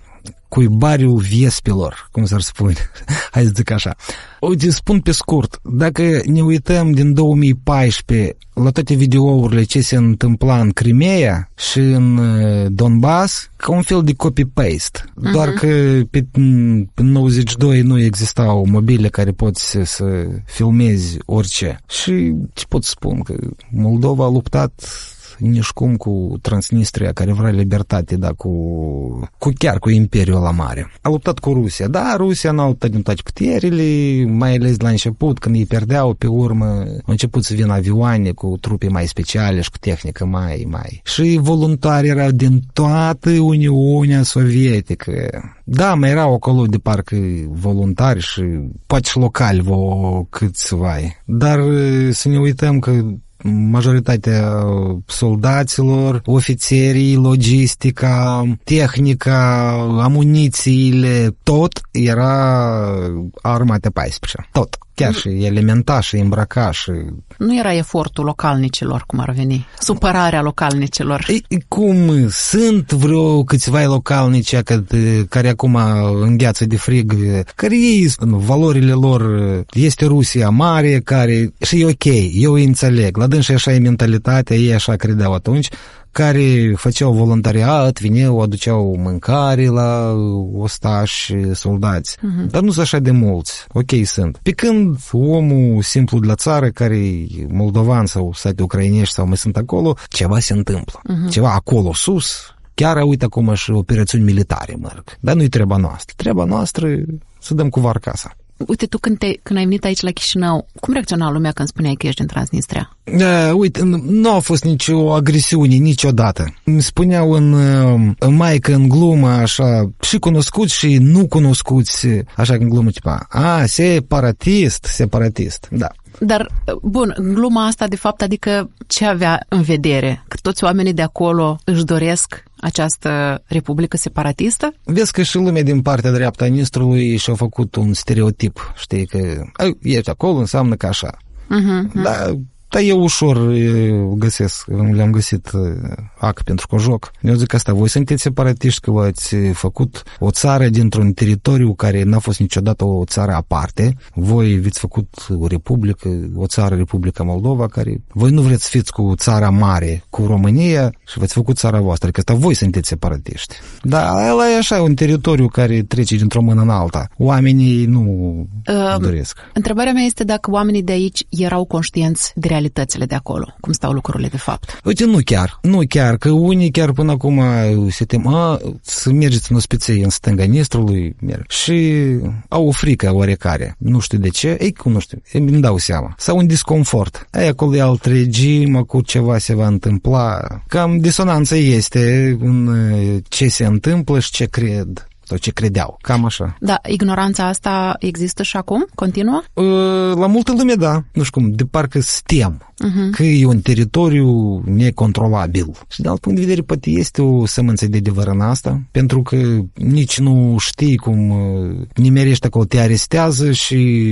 cuibariu viespilor, cum s-ar spune, hai să zic așa. Uite, spun pe scurt, dacă ne uităm din două mii paisprezece la toate videourile ce se întâmpla în Crimea și în Donbass, ca un fel de copy-paste. Uh-huh. Doar că pe, pe nouăzeci și doi nu existau mobile care poți să, să filmezi orice. Și ce pot spun? Că Moldova a luptat nici cum cu Transnistria, care vrea libertate, da, cu, cu chiar cu Imperiul la mare. A luptat cu Rusia. Da, Rusia n-a luptat din toate puterile, mai ales la început, când îi perdeau, pe urmă au început să vină avioane cu trupe mai speciale și cu tehnică mai, mai. Și voluntari erau din toată Uniunea Sovietică. Da, mai erau acolo de parcă voluntari și poate și locali vă câțiva. Dar să ne uităm că majoritatea soldaților, ofițerii, logistica, tehnica, amunițiile, tot era armata paisprezece. Tot. Chiar și elementa și îmbrăca și... Nu era efortul localnicilor, cum ar veni? Supărarea localnicilor. E, cum sunt vreo câțiva localnici care acum îngheață de frig, care ei, valorile lor, este Rusia mare, care... Și e ok, eu îi înțeleg. La dânsă așa e mentalitatea, ei așa credeau atunci, care făceau voluntariat, vineau, aduceau mâncare la ostași, soldați. Uh-huh. Dar nu sunt așa de mulți. Ok, sunt. Pe când omul simplu de la țară, care e moldovan sau sate ucrainești sau mai sunt acolo, ceva se întâmplă. Uh-huh. Ceva acolo sus. Chiar, uite acum și operațiuni militare merg. Dar nu-i treaba noastră. Treaba noastră să dăm cu var casa. Uite, tu când, te, când ai venit aici la Chișinău, cum reacționa lumea când spuneai că ești din Transnistria? Uh, uite, nu a fost nicio agresiune niciodată. Îmi spuneau în, în mai că în glumă, așa, și cunoscuți și nu cunoscuți, așa în glumă, tipa, a, separatist, separatist, da. Dar, bun, gluma asta, de fapt, adică ce avea în vedere? Că toți oamenii de acolo își doresc această republică separatistă? Vezi că și lumea din partea dreaptă a Nistrului și-a făcut un stereotip, știi, că ești acolo, înseamnă că așa. Uh-huh, da, dar e ușor, eu găsesc, le-am găsit ac pentru cojoc. Eu zic asta, voi sunteți separatiști că v-ați făcut o țară dintr-un teritoriu care n-a fost niciodată o țară aparte. Voi v-ați făcut o republică, o țară, Republica Moldova, care voi nu vreți să fiți cu țara mare, cu România și v-ați făcut țara voastră, că asta voi sunteți separatiști. Dar ăla e așa un teritoriu care trece dintr-o mână în alta. Oamenii nu uh, doresc. Întrebarea mea este dacă oamenii de aici erau conștienți de realitățile de acolo, cum stau lucrurile de fapt. Uite, nu chiar, nu chiar, că unii chiar până acum se tem, a, să mergeți în ospiței în stânga Nistrului, merg. Și au o frică oarecare, nu știu de ce, ei, cum nu știu, îmi dau seama, sau un disconfort. Ei, acolo e alt regim, cu ceva se va întâmpla, cam disonanță este în ce se întâmplă și ce cred. Sau ce credeau, cam așa. Da, ignoranța asta există și acum? Continuă? La multă lume, da. Nu știu cum, de parcă stem uh-huh. că e un teritoriu necontrolabil. Și de alt punct de vedere, poate este o sămânță de adevăr în asta, pentru că nici nu știi cum nimerești acolo, te arestează și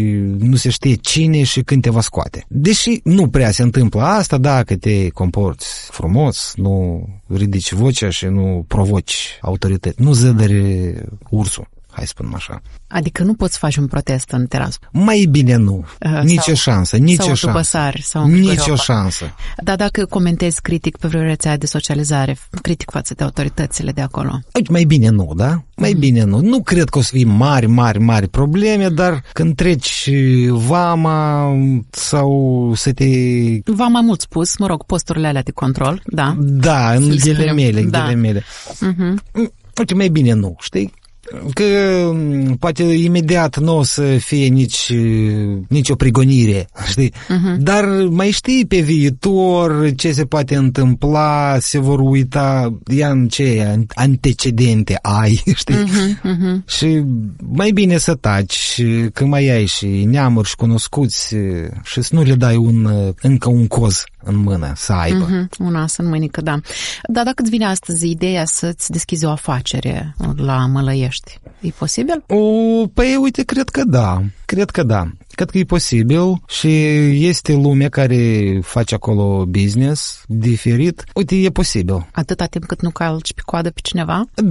nu se știe cine și când te va scoate. Deși nu prea se întâmplă asta, dacă te comporți frumos, nu ridici vocea și nu provoci autorități, nu zădări ursul, hai să spunem așa. Adică nu poți face un protest în terasă? Mai bine nu. Uh, nici sau, o șansă, nici o șansă. Băsari, sau nici o șansă. Dar dacă comentezi critic pe vreo rețea de socializare, critic față de autoritățile de acolo? Uite, mai bine nu, da? Mai mm. bine nu. Nu cred că o să fie mari, mari, mari probleme, dar când treci vama sau să te... Vama mult spus, mă rog, posturile alea de control, da? Da, în ghilimele, da. ghilimele. Mm-hmm. Uite, mai bine nu, știi? Că poate imediat nu o să fie nici, nici o prigonire, știi? Uh-huh. Dar mai știi pe viitor ce se poate întâmpla, se vor uita, ia în ce antecedente ai, știi? Uh-huh, uh-huh. Și mai bine să taci, că mai ai și neamuri și cunoscuți și să nu le dai un, încă un coz în mână să aibă. Uh-huh, un as în mânică, da. Dar dacă îți vine astăzi ideea să-ți deschizi o afacere la Mălăiești, e posibil? O, păi, uite, cred că da. Cred că da. Cred că e posibil și este lume care face acolo business diferit. Uite, e posibil. Atâta timp cât nu calci pe coadă pe cineva? Da.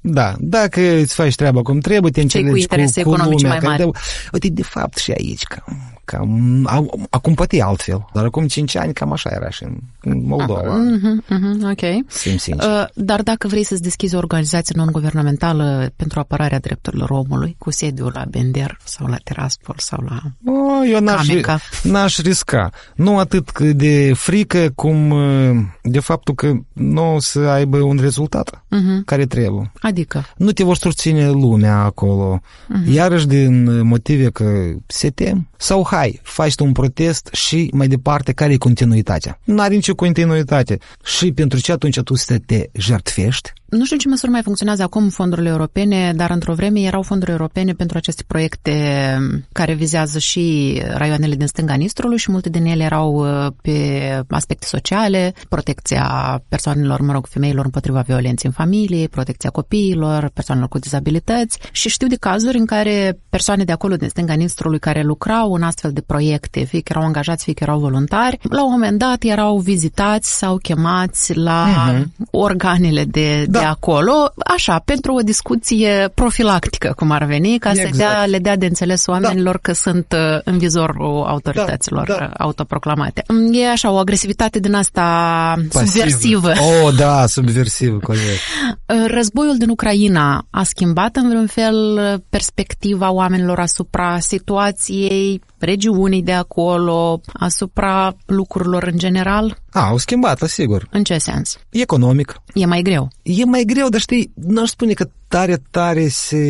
Da, dacă îți faci treaba cum trebuie, te înțelegi cu, cu, cu lumea. Mai mari. Uite, de fapt și aici, cam, cam, acum poate altfel, dar acum cinci ani cam așa era și în Moldova. Uh-huh, uh-huh, ok. Sim, sincer. Uh, dar dacă vrei să-ți deschizi o organizație non-guvernamentală pentru apărarea drepturilor omului, cu sediul la Bender sau la Tiraspol sau la oh, eu n-aș, n-aș risca. Nu atât de frică cum de faptul că nu o să aibă un rezultat uh-huh. care trebuie. Adică? Nu te vor susține lumea acolo. Uh-huh. Iarăși din motive că se tem. Sau hai, faci tu un protest și mai departe care e continuitatea? N-are nicio continuitate. Și pentru ce atunci tu să te jertfești? Nu știu în ce măsură mai funcționează acum fondurile europene, dar într-o vreme erau fonduri europene pentru aceste proiecte care vizează și raioanele din stânga Nistrului și multe din ele erau pe aspecte sociale, protecția persoanelor, mă rog, femeilor împotriva violenței în familie, protecția copiilor, persoanelor cu dizabilități și știu de cazuri în care persoane de acolo din stânga Nistrului care lucrau în astfel de proiecte, fie că erau angajați, fie că erau voluntari, la un moment dat erau vizitați sau chemați la uh-huh. organele de, da. de acolo, așa, pentru o discuție profilactică, cum ar veni, ca exact. să dea, le dea de înțeles oamenilor da. că sunt în vizorul autorităților da, da. autoproclamate. E așa, o agresivitate din asta pasivă. Subversivă. Oh, da, subversivă, corect. Războiul din Ucraina a schimbat în vreun fel perspectiva oamenilor asupra situației regiunii de acolo, asupra lucrurilor în general? A, au schimbat, sigur. În ce sens? Economic. E mai greu. E mai greu, dar știi, n-aș spune că tare, tare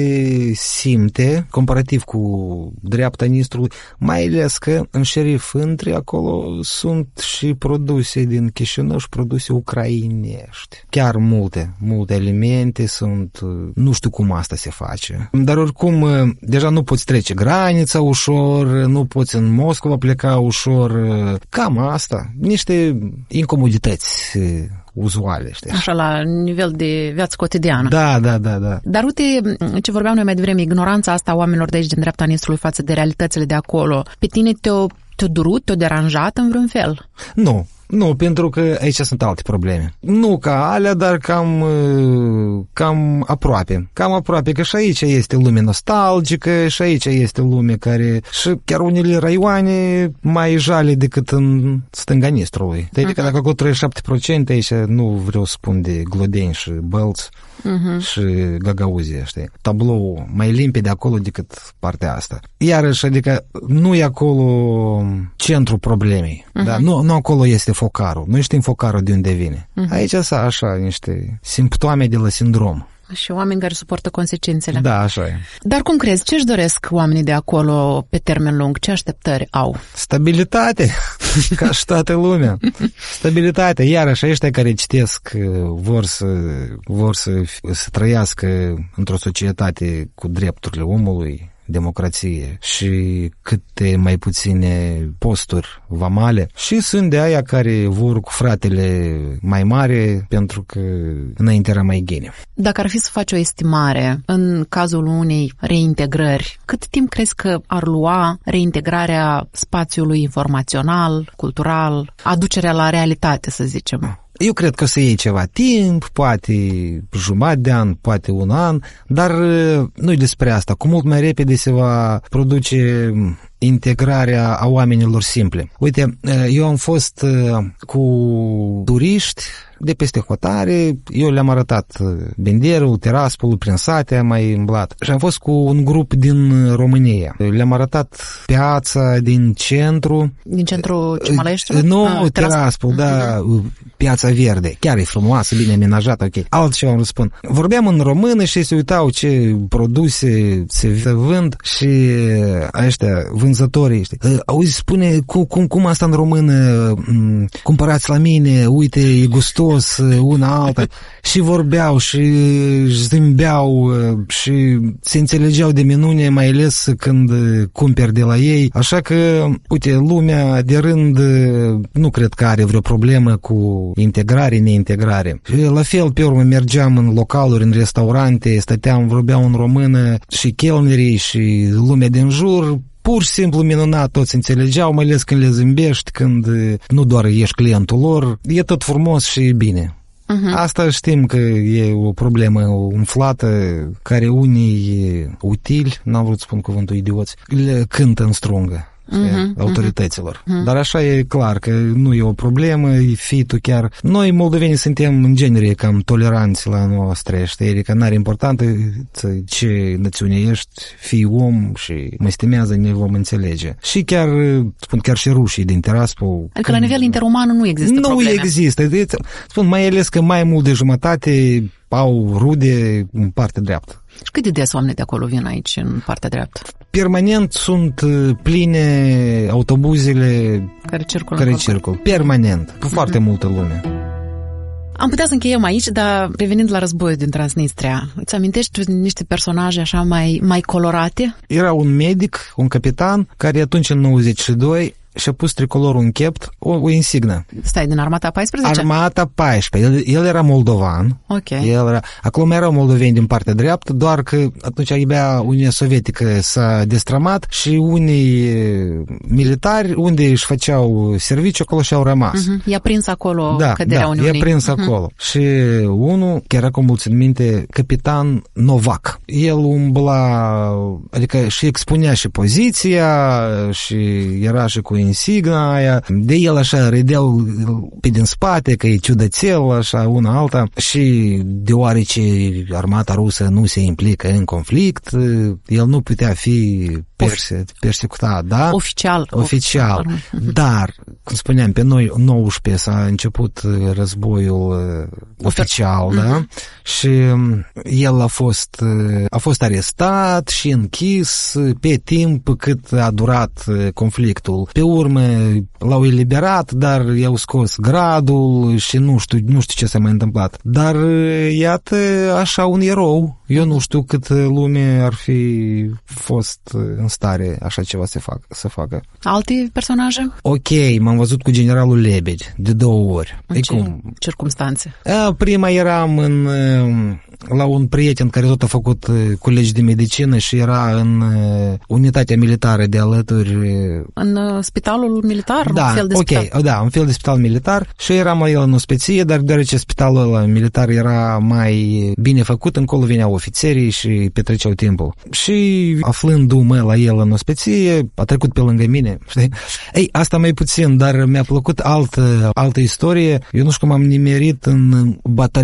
se simte, comparativ cu dreapta Nistrului, mai ales că în șerif între acolo sunt și produse din Chișinău și produse ucrainești. Chiar multe, multe alimente sunt, nu știu cum asta se face. Dar oricum, deja nu poți trece granița ușor, nu poți în Moscova pleca ușor, cam asta, niște incomodități uzuale, știi? Așa, la nivel de viață cotidiană. Da, da, da, da. Dar uite, ce vorbeam noi mai devreme, ignoranța asta a oamenilor de aici, din dreapta Nistrului, față de realitățile de acolo, pe tine te-o, te-o durut, te-o deranjat în vreun fel? Nu. Nu, pentru că aici sunt alte probleme. Nu ca alea, dar cam, cam aproape. Cam aproape, că și aici este lume nostalgică, și aici este lume care... Și chiar unele raioane mai jale decât în stânga Nistrului. Adică uh-huh. dacă acolo treizeci și șapte la sută aici, nu vreau să spun de Glodeni și Bălți uh-huh. și Gagauzie, știi? Tablou mai limpede acolo decât partea asta. Iarăși, adică nu e acolo centrul problemei. Uh-huh. Da? Nu, nu acolo este focarul. Nu știm focarul de unde vine. Uh-huh. Aici sunt așa niște simptome de la sindrom. Și oameni care suportă consecințele. Da, așa e. Dar cum crezi, ce își doresc oamenii de acolo pe termen lung? Ce așteptări au? Stabilitate, ca și toată lumea. Stabilitate. Iarăși ăștia care citesc vor să, vor să, să trăiască într-o societate cu drepturile omului, democrație și câte mai puține posturi vamale și sunt de aia care vor cu fratele mai mare pentru că înainte era mai gine. Dacă ar fi să faci o estimare în cazul unei reintegrări, cât timp crezi că ar lua reintegrarea spațiului informațional, cultural, aducerea la realitate, să zicem? Eu cred că o să iei ceva timp, poate jumătate de an, poate un an, dar nu-i despre asta. Cu mult mai repede se va produce integrarea a oamenilor simple. Uite, eu am fost cu turiști de peste hotare, eu le-am arătat Benderul, Tiraspolul, prin sate am mai îmblat. Și am fost cu un grup din România. Le-am arătat piața din centru. Din centru Ciumaleștiului? Nu, ah, Tiraspol, da, Piața Verde. Chiar e frumoasă, bine amenajată, ok. Altceva îmi spun. Vorbeam în română și se uitau ce produse se vând și ăștia, vânzătorii, știi. Auzi, spune, cum, cum, cum asta în română, cumpărați la mine, uite, e gustos, una alta, și vorbeau și zâmbeau și se înțelegeau de minune, mai ales când cumperi de la ei. Așa că, uite, lumea de rând nu cred că are vreo problemă cu integrare, neintegrare. La fel, pe urmă, mergeam în localuri, în restaurante, stăteam, vorbeau în română și chelnerii și lumea din jur, pur și simplu minunat, toți înțelegeau, mai ales când le zâmbești, când nu doar ești clientul lor, e tot frumos și bine. Uh-huh. Asta știm că e o problemă umflată, care unii utili, n-am vrut să spun cuvântul idioți, le cântă în strungă. Uh-huh, autorităților. Uh-huh. Dar așa e clar că nu e o problemă, e fitul chiar... Noi, moldovenii, suntem în genere cam toleranți la noastră, știi? Adică n-are important ce națiune ești, fii om și mă stimează, ne vom înțelege. Și chiar, spun, chiar și rușii din Tiraspol... Adică când... la nivel interuman nu există nu probleme. Nu există. Spun, mai ales că mai mult de jumătate au rude în partea dreaptă. Și cât de des oamenii de acolo vin aici, în partea dreaptă? Permanent sunt pline autobuzele care circulă. Care circulă. Permanent. Cu foarte uh-huh. multă lume. Am putea să încheiem aici, dar revenind la războiul din Transnistria, îți amintești niște personaje așa mai, mai colorate? Era un medic, un capitan, care atunci în nouăzeci și doi și-a pus tricolorul în chept, o, o insignă. Stai, din Armata paisprezece? Armata paisprezece. El, el era moldovan. Ok. El era, acolo mai erau moldoveni din partea dreaptă, doar că atunci abia Uniunea Sovietică s-a destramat și unii militari, unde își făceau serviciu, acolo și-au rămas. Uh-huh. I-a prins acolo da, căderea da, Uniunii. i-a prins uh-huh. acolo. Și unul, chiar acum mulți în minte, capitan Novak. El umbla, adică și expunea și poziția și era și cu insigna aia, de el așa râdeau pe din spate, că e ciudățel, așa, una alta, și deoarece armata rusă nu se implică în conflict, el nu putea fi perse, persecutat, da? Oficial. Oficial. Dar, cum spuneam, pe noi nouăsprezece s-a început războiul oficial, uh, da? Uh-huh. Și el a fost, a fost arestat și închis pe timp cât a durat conflictul. Pe urmă l-au eliberat, dar i-au scos gradul și nu știu, nu știu ce s-a mai întâmplat. Dar iată, așa un erou. Eu nu știu cât lume ar fi fost în stare așa ceva să facă. Să facă. Alte personaje? Ok, m-am văzut cu generalul Lebedь de două ori. În ce cum? Circumstanțe? Prima eram în... la un prieten care tot a făcut colegi de medicină și era în unitatea militară de alături. În spitalul militar? Da, un fel de ok, spital. da, un fel de spital militar și eram la el în ospăție, dar deoarece spitalul ăla militar era mai bine făcut, încolo veneau ofițerii și petreceau timpul. Și aflându-mă la el în ospăție, a trecut pe lângă mine, știi? Ei, asta mai puțin, dar mi-a plăcut altă, altă istorie. Eu nu știu cum am nimerit în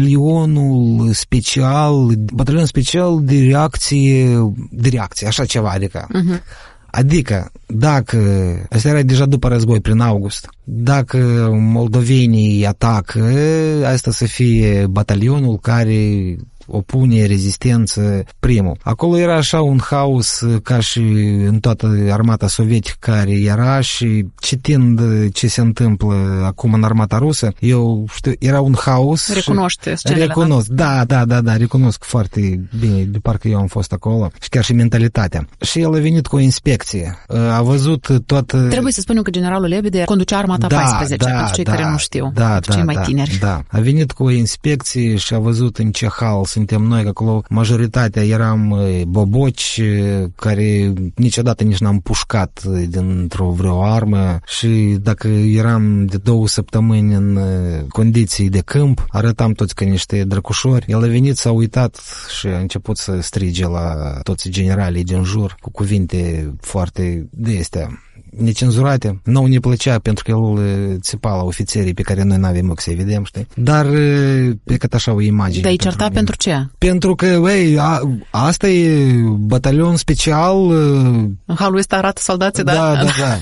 batalionul special, batalion special de reacție, de reacție, așa ceva, adică. Uh-huh. Adică, dacă, asta era deja după război, prin august, dacă moldovenii atacă, asta să fie batalionul care opune rezistență primul. Acolo era așa un haos ca și în toată armata sovietică care era și citind ce se întâmplă acum în armata rusă, eu știu, era un haos. Recunoaște scenele, recunosc, da, da, da, da, recunosc foarte bine, de parcă eu am fost acolo și chiar și mentalitatea. Și el a venit cu o inspecție, a văzut toată... Trebuie să spunem că generalul Lebedь conducea armata da, paisprezece, da, pentru cei da, care nu știu, da, pentru cei da, mai da, tineri. Da, a venit cu o inspecție și a văzut în ce hal suntem noi, că acolo majoritatea eram boboci care niciodată nici n-am pușcat dintr-o vreo armă și dacă eram de două săptămâni în condiții de câmp, arătam toți ca niște drăcușori. El a venit, s-a uitat și a început să strige la toți generalii din jur cu cuvinte foarte de astea necenzurate. Nouă ne plăcea pentru că el țipa la ofițerii pe care noi n-avem ochi să vedem, știi? Dar pe cât așa o imagine. Dar îi certa pentru, pentru ce? Pentru că, ei, a, asta e batalion special. În halul ăsta arată soldații, da? Da, da, da.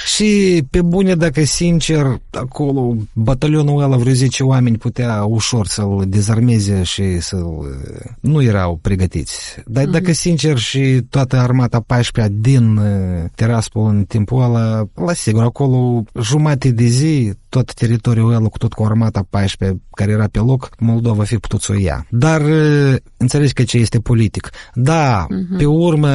Și pe bune, dacă sincer, acolo batalionul ăla vreo zece oameni putea ușor să-l dezarmeze și să-l... Nu erau pregătiți. Dar mm-hmm. dacă sincer și toată armata paisprezece din Tiraspol în timpul ăla, la sigur, acolo jumate de zi, tot teritoriul ăla cu tot cu armata paisprezece care era pe loc, Moldova fi putut să o ia. Dar înțelegi că ce este politic. Da, uh-huh. pe urmă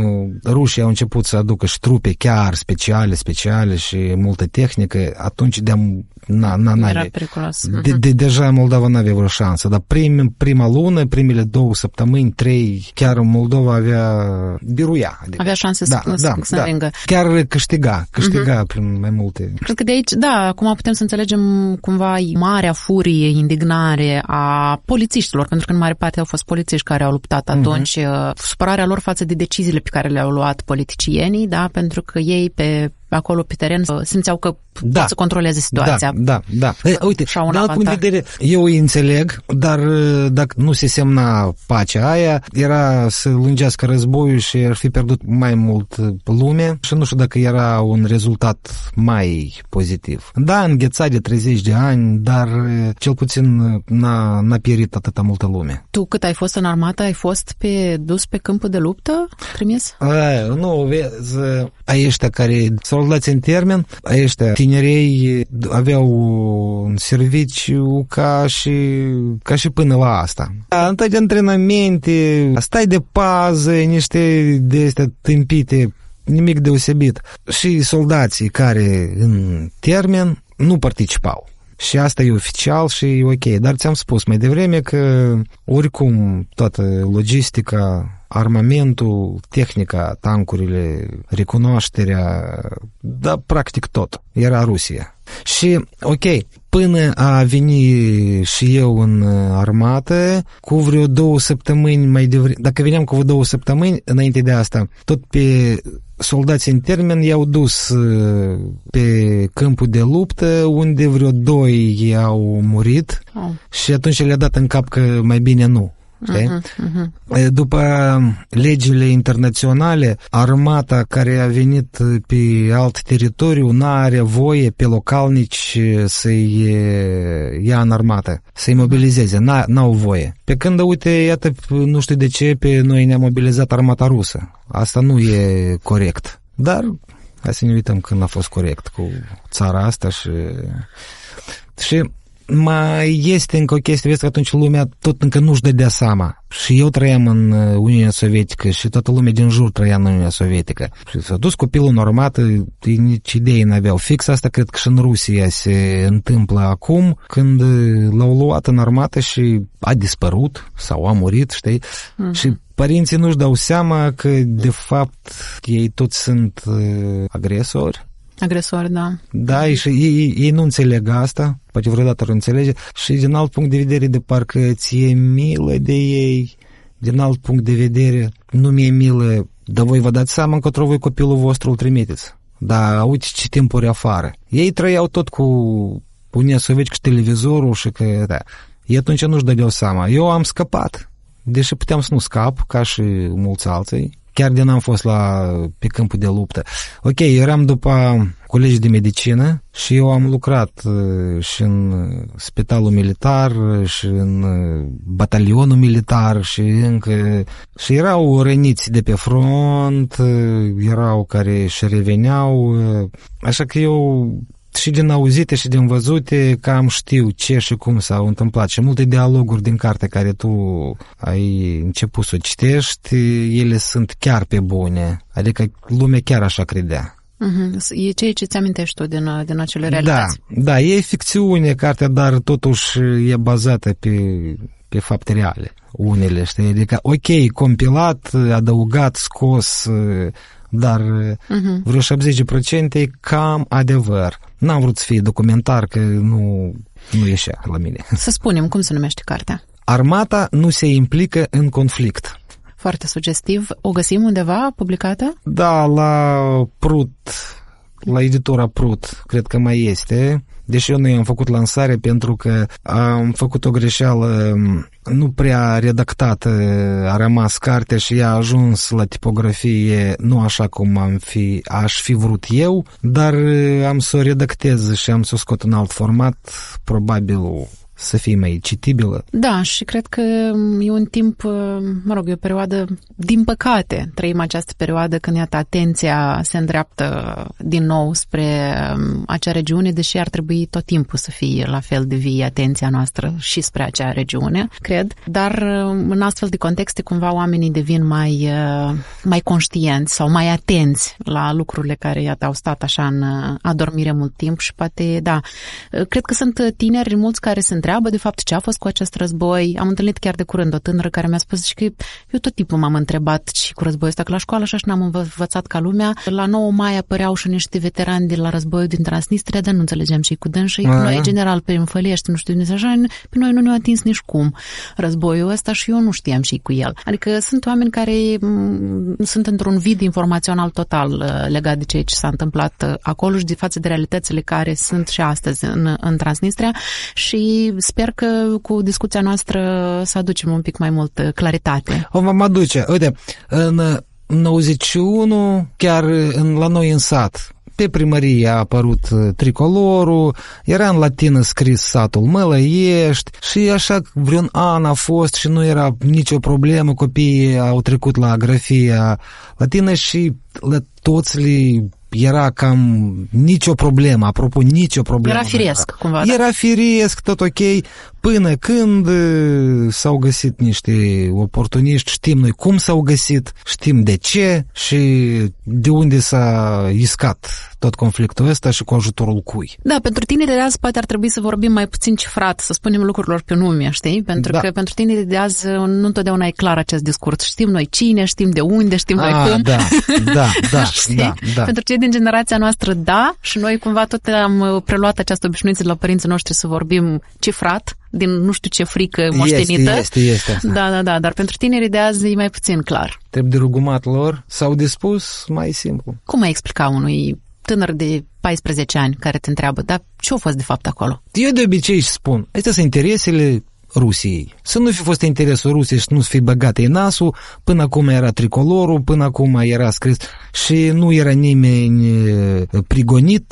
rușii au început să aducă și trupe chiar speciale, speciale și multă tehnică, atunci de-am Na, na, na, era periculos. De, de, deja Moldova n-avea vreo șansă, dar prim, prima lună, primele două săptămâni, trei, chiar Moldova avea biruia. Adică, avea șanse da, să, da, să da. învingă. Chiar câștig câștiga, câștiga uh-huh. prin mai multe. Cred că de aici, da, acum putem să înțelegem cumva marea furie, indignare a polițiștilor, pentru că în mare parte au fost polițiști care au luptat atunci, uh-huh. supărarea lor față de deciziile pe care le-au luat politicienii, da, pentru că ei pe acolo pe teren simțeau că da. pot să controleze situația. Da, da, da. E, uite, de alt punct de vedere, eu îi înțeleg, dar dacă nu se semna pacea aia, era să lungească războiul și ar fi pierdut mai mult lume și nu știu dacă era un rezultat mai pozitiv. Da, înghețat de treizeci de ani, dar cel puțin n-a, n-a pierit atâta multă lume. Tu cât ai fost în armată, ai fost pe, dus pe câmpul de luptă, trimis? A, nu, vezi, ăștia care soldați în termen, ăștia tinerei aveau un serviciu ca și, ca și până la asta. Întâi de antrenamente, stai de pază, niște de astea tâmpite, nimic deosebit. Și soldații care în termen nu participau. Și asta e oficial și e ok. Dar ți-am spus mai devreme că oricum toată logistica, armamentul, tehnica, tancurile, recunoașterea, da, practic tot, era Rusia. Și, ok, până a veni și eu în armată, cu vreo două săptămâni mai devreme, dacă veneam cu vreo două săptămâni înainte de asta, tot pe soldații în termen i-au dus pe câmpul de luptă, unde vreo doi au murit oh. și atunci le-a dat în cap că mai bine nu. Uh-huh, uh-huh. După legile internaționale, armata care a venit pe alt teritoriu n-are voie pe localnici să-i ia în armată, să-i mobilizeze, n-au voie. Pe când, uite, iată, nu știu de ce, pe noi ne-a mobilizat armata rusă. Asta nu e corect. Dar hai să ne uităm când a fost corect cu țara asta și... și mai este încă o chestie, vezi că atunci lumea tot încă nu-și dădea seama. Și eu trăiam în Uniunea Sovietică și toată lumea din jur trăia în Uniunea Sovietică. Și s-a dus copilul în armată, nici idei n-aveau. Fix asta cred că și în Rusia se întâmplă acum, când l-au luat în armată și a dispărut sau a murit, știi? Uh-huh. Și părinții nu-și dau seama că, de fapt, ei toți sunt uh, agresori. Agresori, da. Da, și ei, ei nu înțeleg asta, poate vreodată o înțelege, și din alt punct de vedere de parcă ție milă de ei, din alt punct de vedere nu mi-e milă, dar voi vă dați seama încotro voi copilul vostru îl trimiteți. Dar uite ce timpuri afară. Ei trăiau tot cu Uniunea Sovietică și televizorul și că, da, ei atunci nu-și dădeau seama. Eu am scăpat, deși puteam să nu scap, ca și mulți alții. Chiar de n-am fost la, pe câmpul de luptă. Ok, eram după colegii de medicină și eu am lucrat uh, și în spitalul militar și în uh, batalionul militar și încă... Și erau răniți de pe front, uh, erau care și reveneau, uh, așa că eu... și din auzite și din văzute cam știu ce și cum s-au întâmplat. Și multe dialoguri din carte care tu ai început să o citești, ele sunt chiar pe bune. Adică lumea chiar așa credea. Uh-huh. E ceea ce ți amintești tu din, din acele realități. Da, da, e ficțiune cartea, dar totuși e bazată pe, pe fapte reale. Unele, știi? Adică, ok, compilat, adăugat, scos... dar uh-huh. vreo șaptezeci la sută e cam adevăr. N-am vrut să fie documentar, că nu, nu ieșea la mine. Să spunem, cum se numește cartea? Armata nu se implică în conflict. Foarte sugestiv. O găsim undeva publicată? Da, la Prut, la editura Prut, cred că mai este. Deși eu nu i-am făcut lansare pentru că am făcut o greșeală nu prea redactată, a rămas cartea și ea a ajuns la tipografie nu așa cum am fi, aș fi vrut eu, dar am să o redactez și am să o scot în alt format, probabil să fie mai citibilă. Da, și cred că e un timp, mă rog, e o perioadă, din păcate, trăim această perioadă când, iată, atenția se îndreaptă din nou spre acea regiune, deși ar trebui tot timpul să fie la fel de vie atenția noastră și spre acea regiune, cred. Dar în astfel de contexte, cumva, oamenii devin mai, mai conștienți sau mai atenți la lucrurile care, iată, au stat așa în adormire mult timp și poate, da, cred că sunt tineri mulți care se întreabă de fapt ce a fost cu acest război. Am întâlnit chiar de curând o tânără care mi-a spus și că eu tot timpul m-am întrebat și cu războiul ăsta, că la școală așa și n-am învățat ca lumea. La nouă mai apăreau și niște veterani de la războiul din Transnistria, dar nu înțelegeam și cu dânsă. Și noi, general, pe înfăliești, nu știu, așa, pe noi nu ne-a atins nici cum războiul ăsta și eu nu știam și cu el. Adică sunt oameni care m- sunt într-un vid informațional total uh, legat de ceea ce s-a întâmplat uh, acolo și de față de realitățile care sunt și astăzi în, în Transnistria și sper că cu discuția noastră să aducem un pic mai mult uh, claritate. O vom aduce. Uite, în nouăzeci și unu, chiar în, la noi în sat, pe primărie a apărut tricolorul, era în latină scris satul Mălăiești și așa vreun an a fost și nu era nicio problemă, copiii au trecut la grafia latină și la toți li era cam nicio problemă, apropo, nicio problemă. Era firesc, cumva. Era da. firesc, tot ok, până când s-au găsit niște oportuniști, știm noi cum s-au găsit, știm de ce și de unde s-a iscat tot conflictul ăsta și cu ajutorul cui. Da, pentru tinerii de azi poate ar trebui să vorbim mai puțin cifrat, să spunem lucrurilor pe nume, știi? Pentru da. că pentru tinerii de azi nu întotdeauna e clar acest discurs. Știm noi cine, știm de unde, știm A, noi cum. Da, da, da, da, da. Pentru cei din generația noastră, da, și noi cumva tot am preluat această obișnuință de la părinții noștri să vorbim cifrat, din nu știu ce frică moștenită. Este, este, este. Da, da, da, dar pentru tinerii de azi e mai puțin clar. Trebuie de rugumat lor, s-au dispus mai simplu. Cum ai explica unui tânăr de paisprezece ani care te întreabă, dar ce a fost de fapt acolo? Eu de obicei își spun, astea sunt interesele Rusiei. Să nu fi fost interesul Rusiei și nu să fi băgat în nasul, până acum era tricolorul, până acum era scris și nu era nimeni prigonit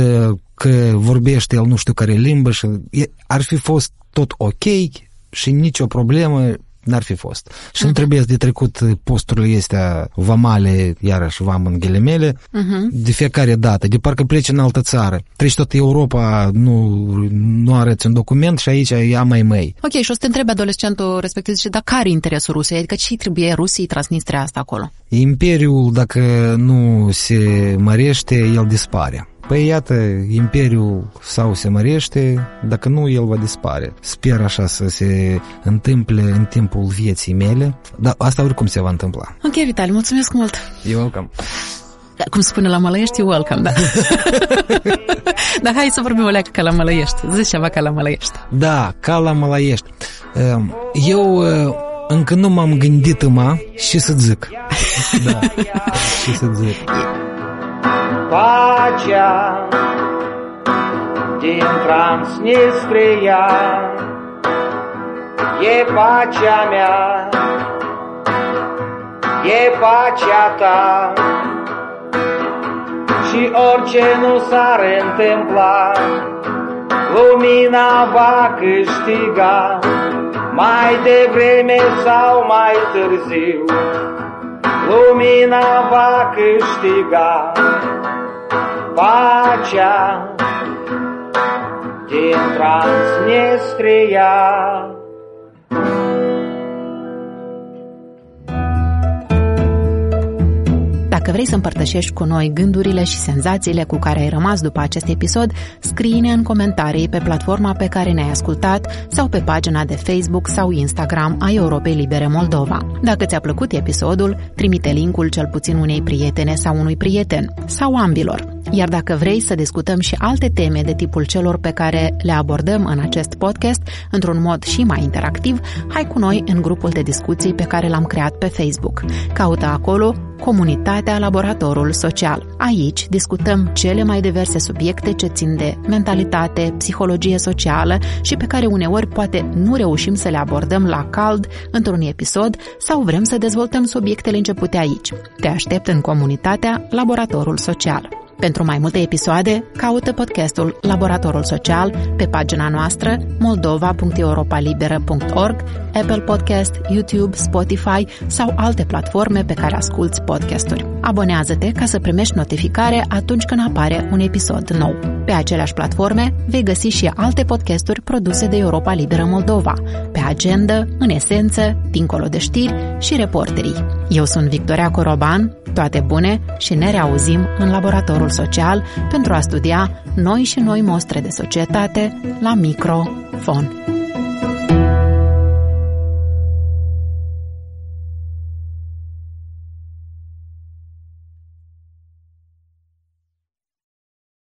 că vorbește el nu știu care limbă și ar fi fost tot ok și nicio problemă n-ar fi fost. Și uh-huh. nu trebuie de trecut posturile astea vamale, iarăși vam în ghilimele, uh-huh. de fiecare dată. De parcă pleci în altă țară. Treci tot Europa, nu, nu arăți un document și aici ia mai mai. Ok, și o să te întrebi adolescentul respectiv, zice, dar care e interesul Rusiei? Adică ce trebuie Rusiei Transnistria asta acolo? Imperiul, dacă nu se mărește, el dispare. Păi iată, imperiul sau se mărește, dacă nu, el va dispare. Sper așa să se întâmple în timpul vieții mele, dar asta oricum se va întâmpla. Ok, Vitali, mulțumesc mult! You're welcome! Cum spune la Mălăiești, you're welcome, da. Dar hai să vorbim o leacă ca la Mălăiești. Zici ceva ca la Mălăiești. Da, ca la Mălăiești. Eu încă nu m-am gândit îma și să zic. Da, și să zic. Pacea din Transnistria e pacea mea, e pacea ta și orice nu s-ar întâmpla, lumina va câștiga mai devreme sau mai târziu, lumina va câștiga. Pacea din Transnistria. Dacă vrei să împărtășești cu noi gândurile și senzațiile cu care ai rămas după acest episod, scrie-ne în comentarii pe platforma pe care ne-ai ascultat sau pe pagina de Facebook sau Instagram a Europei Libere Moldova. Dacă ți-a plăcut episodul, trimite linkul cel puțin unei prietene sau unui prieten, sau ambilor. Iar dacă vrei să discutăm și alte teme de tipul celor pe care le abordăm în acest podcast, într-un mod și mai interactiv, hai cu noi în grupul de discuții pe care l-am creat pe Facebook. Caută acolo Comunitatea Laboratorul Social. Aici discutăm cele mai diverse subiecte ce țin de mentalitate, psihologie socială și pe care uneori poate nu reușim să le abordăm la cald într-un episod sau vrem să dezvoltăm subiectele începute aici. Te aștept în Comunitatea Laboratorul Social. Pentru mai multe episoade, caută podcastul Laboratorul Social pe pagina noastră moldova punct europalibera punct org, Apple Podcast, YouTube, Spotify sau alte platforme pe care asculți podcasturi. Abonează-te ca să primești notificare atunci când apare un episod nou. Pe aceleași platforme vei găsi și alte podcasturi produse de Europa Liberă Moldova, pe agenda, în esență, dincolo de știri și reporterii. Eu sunt Victoria Coroban, toate bune și ne reauzim în Laboratorul Social pentru a studia noi și noi mostre de societate la microfon.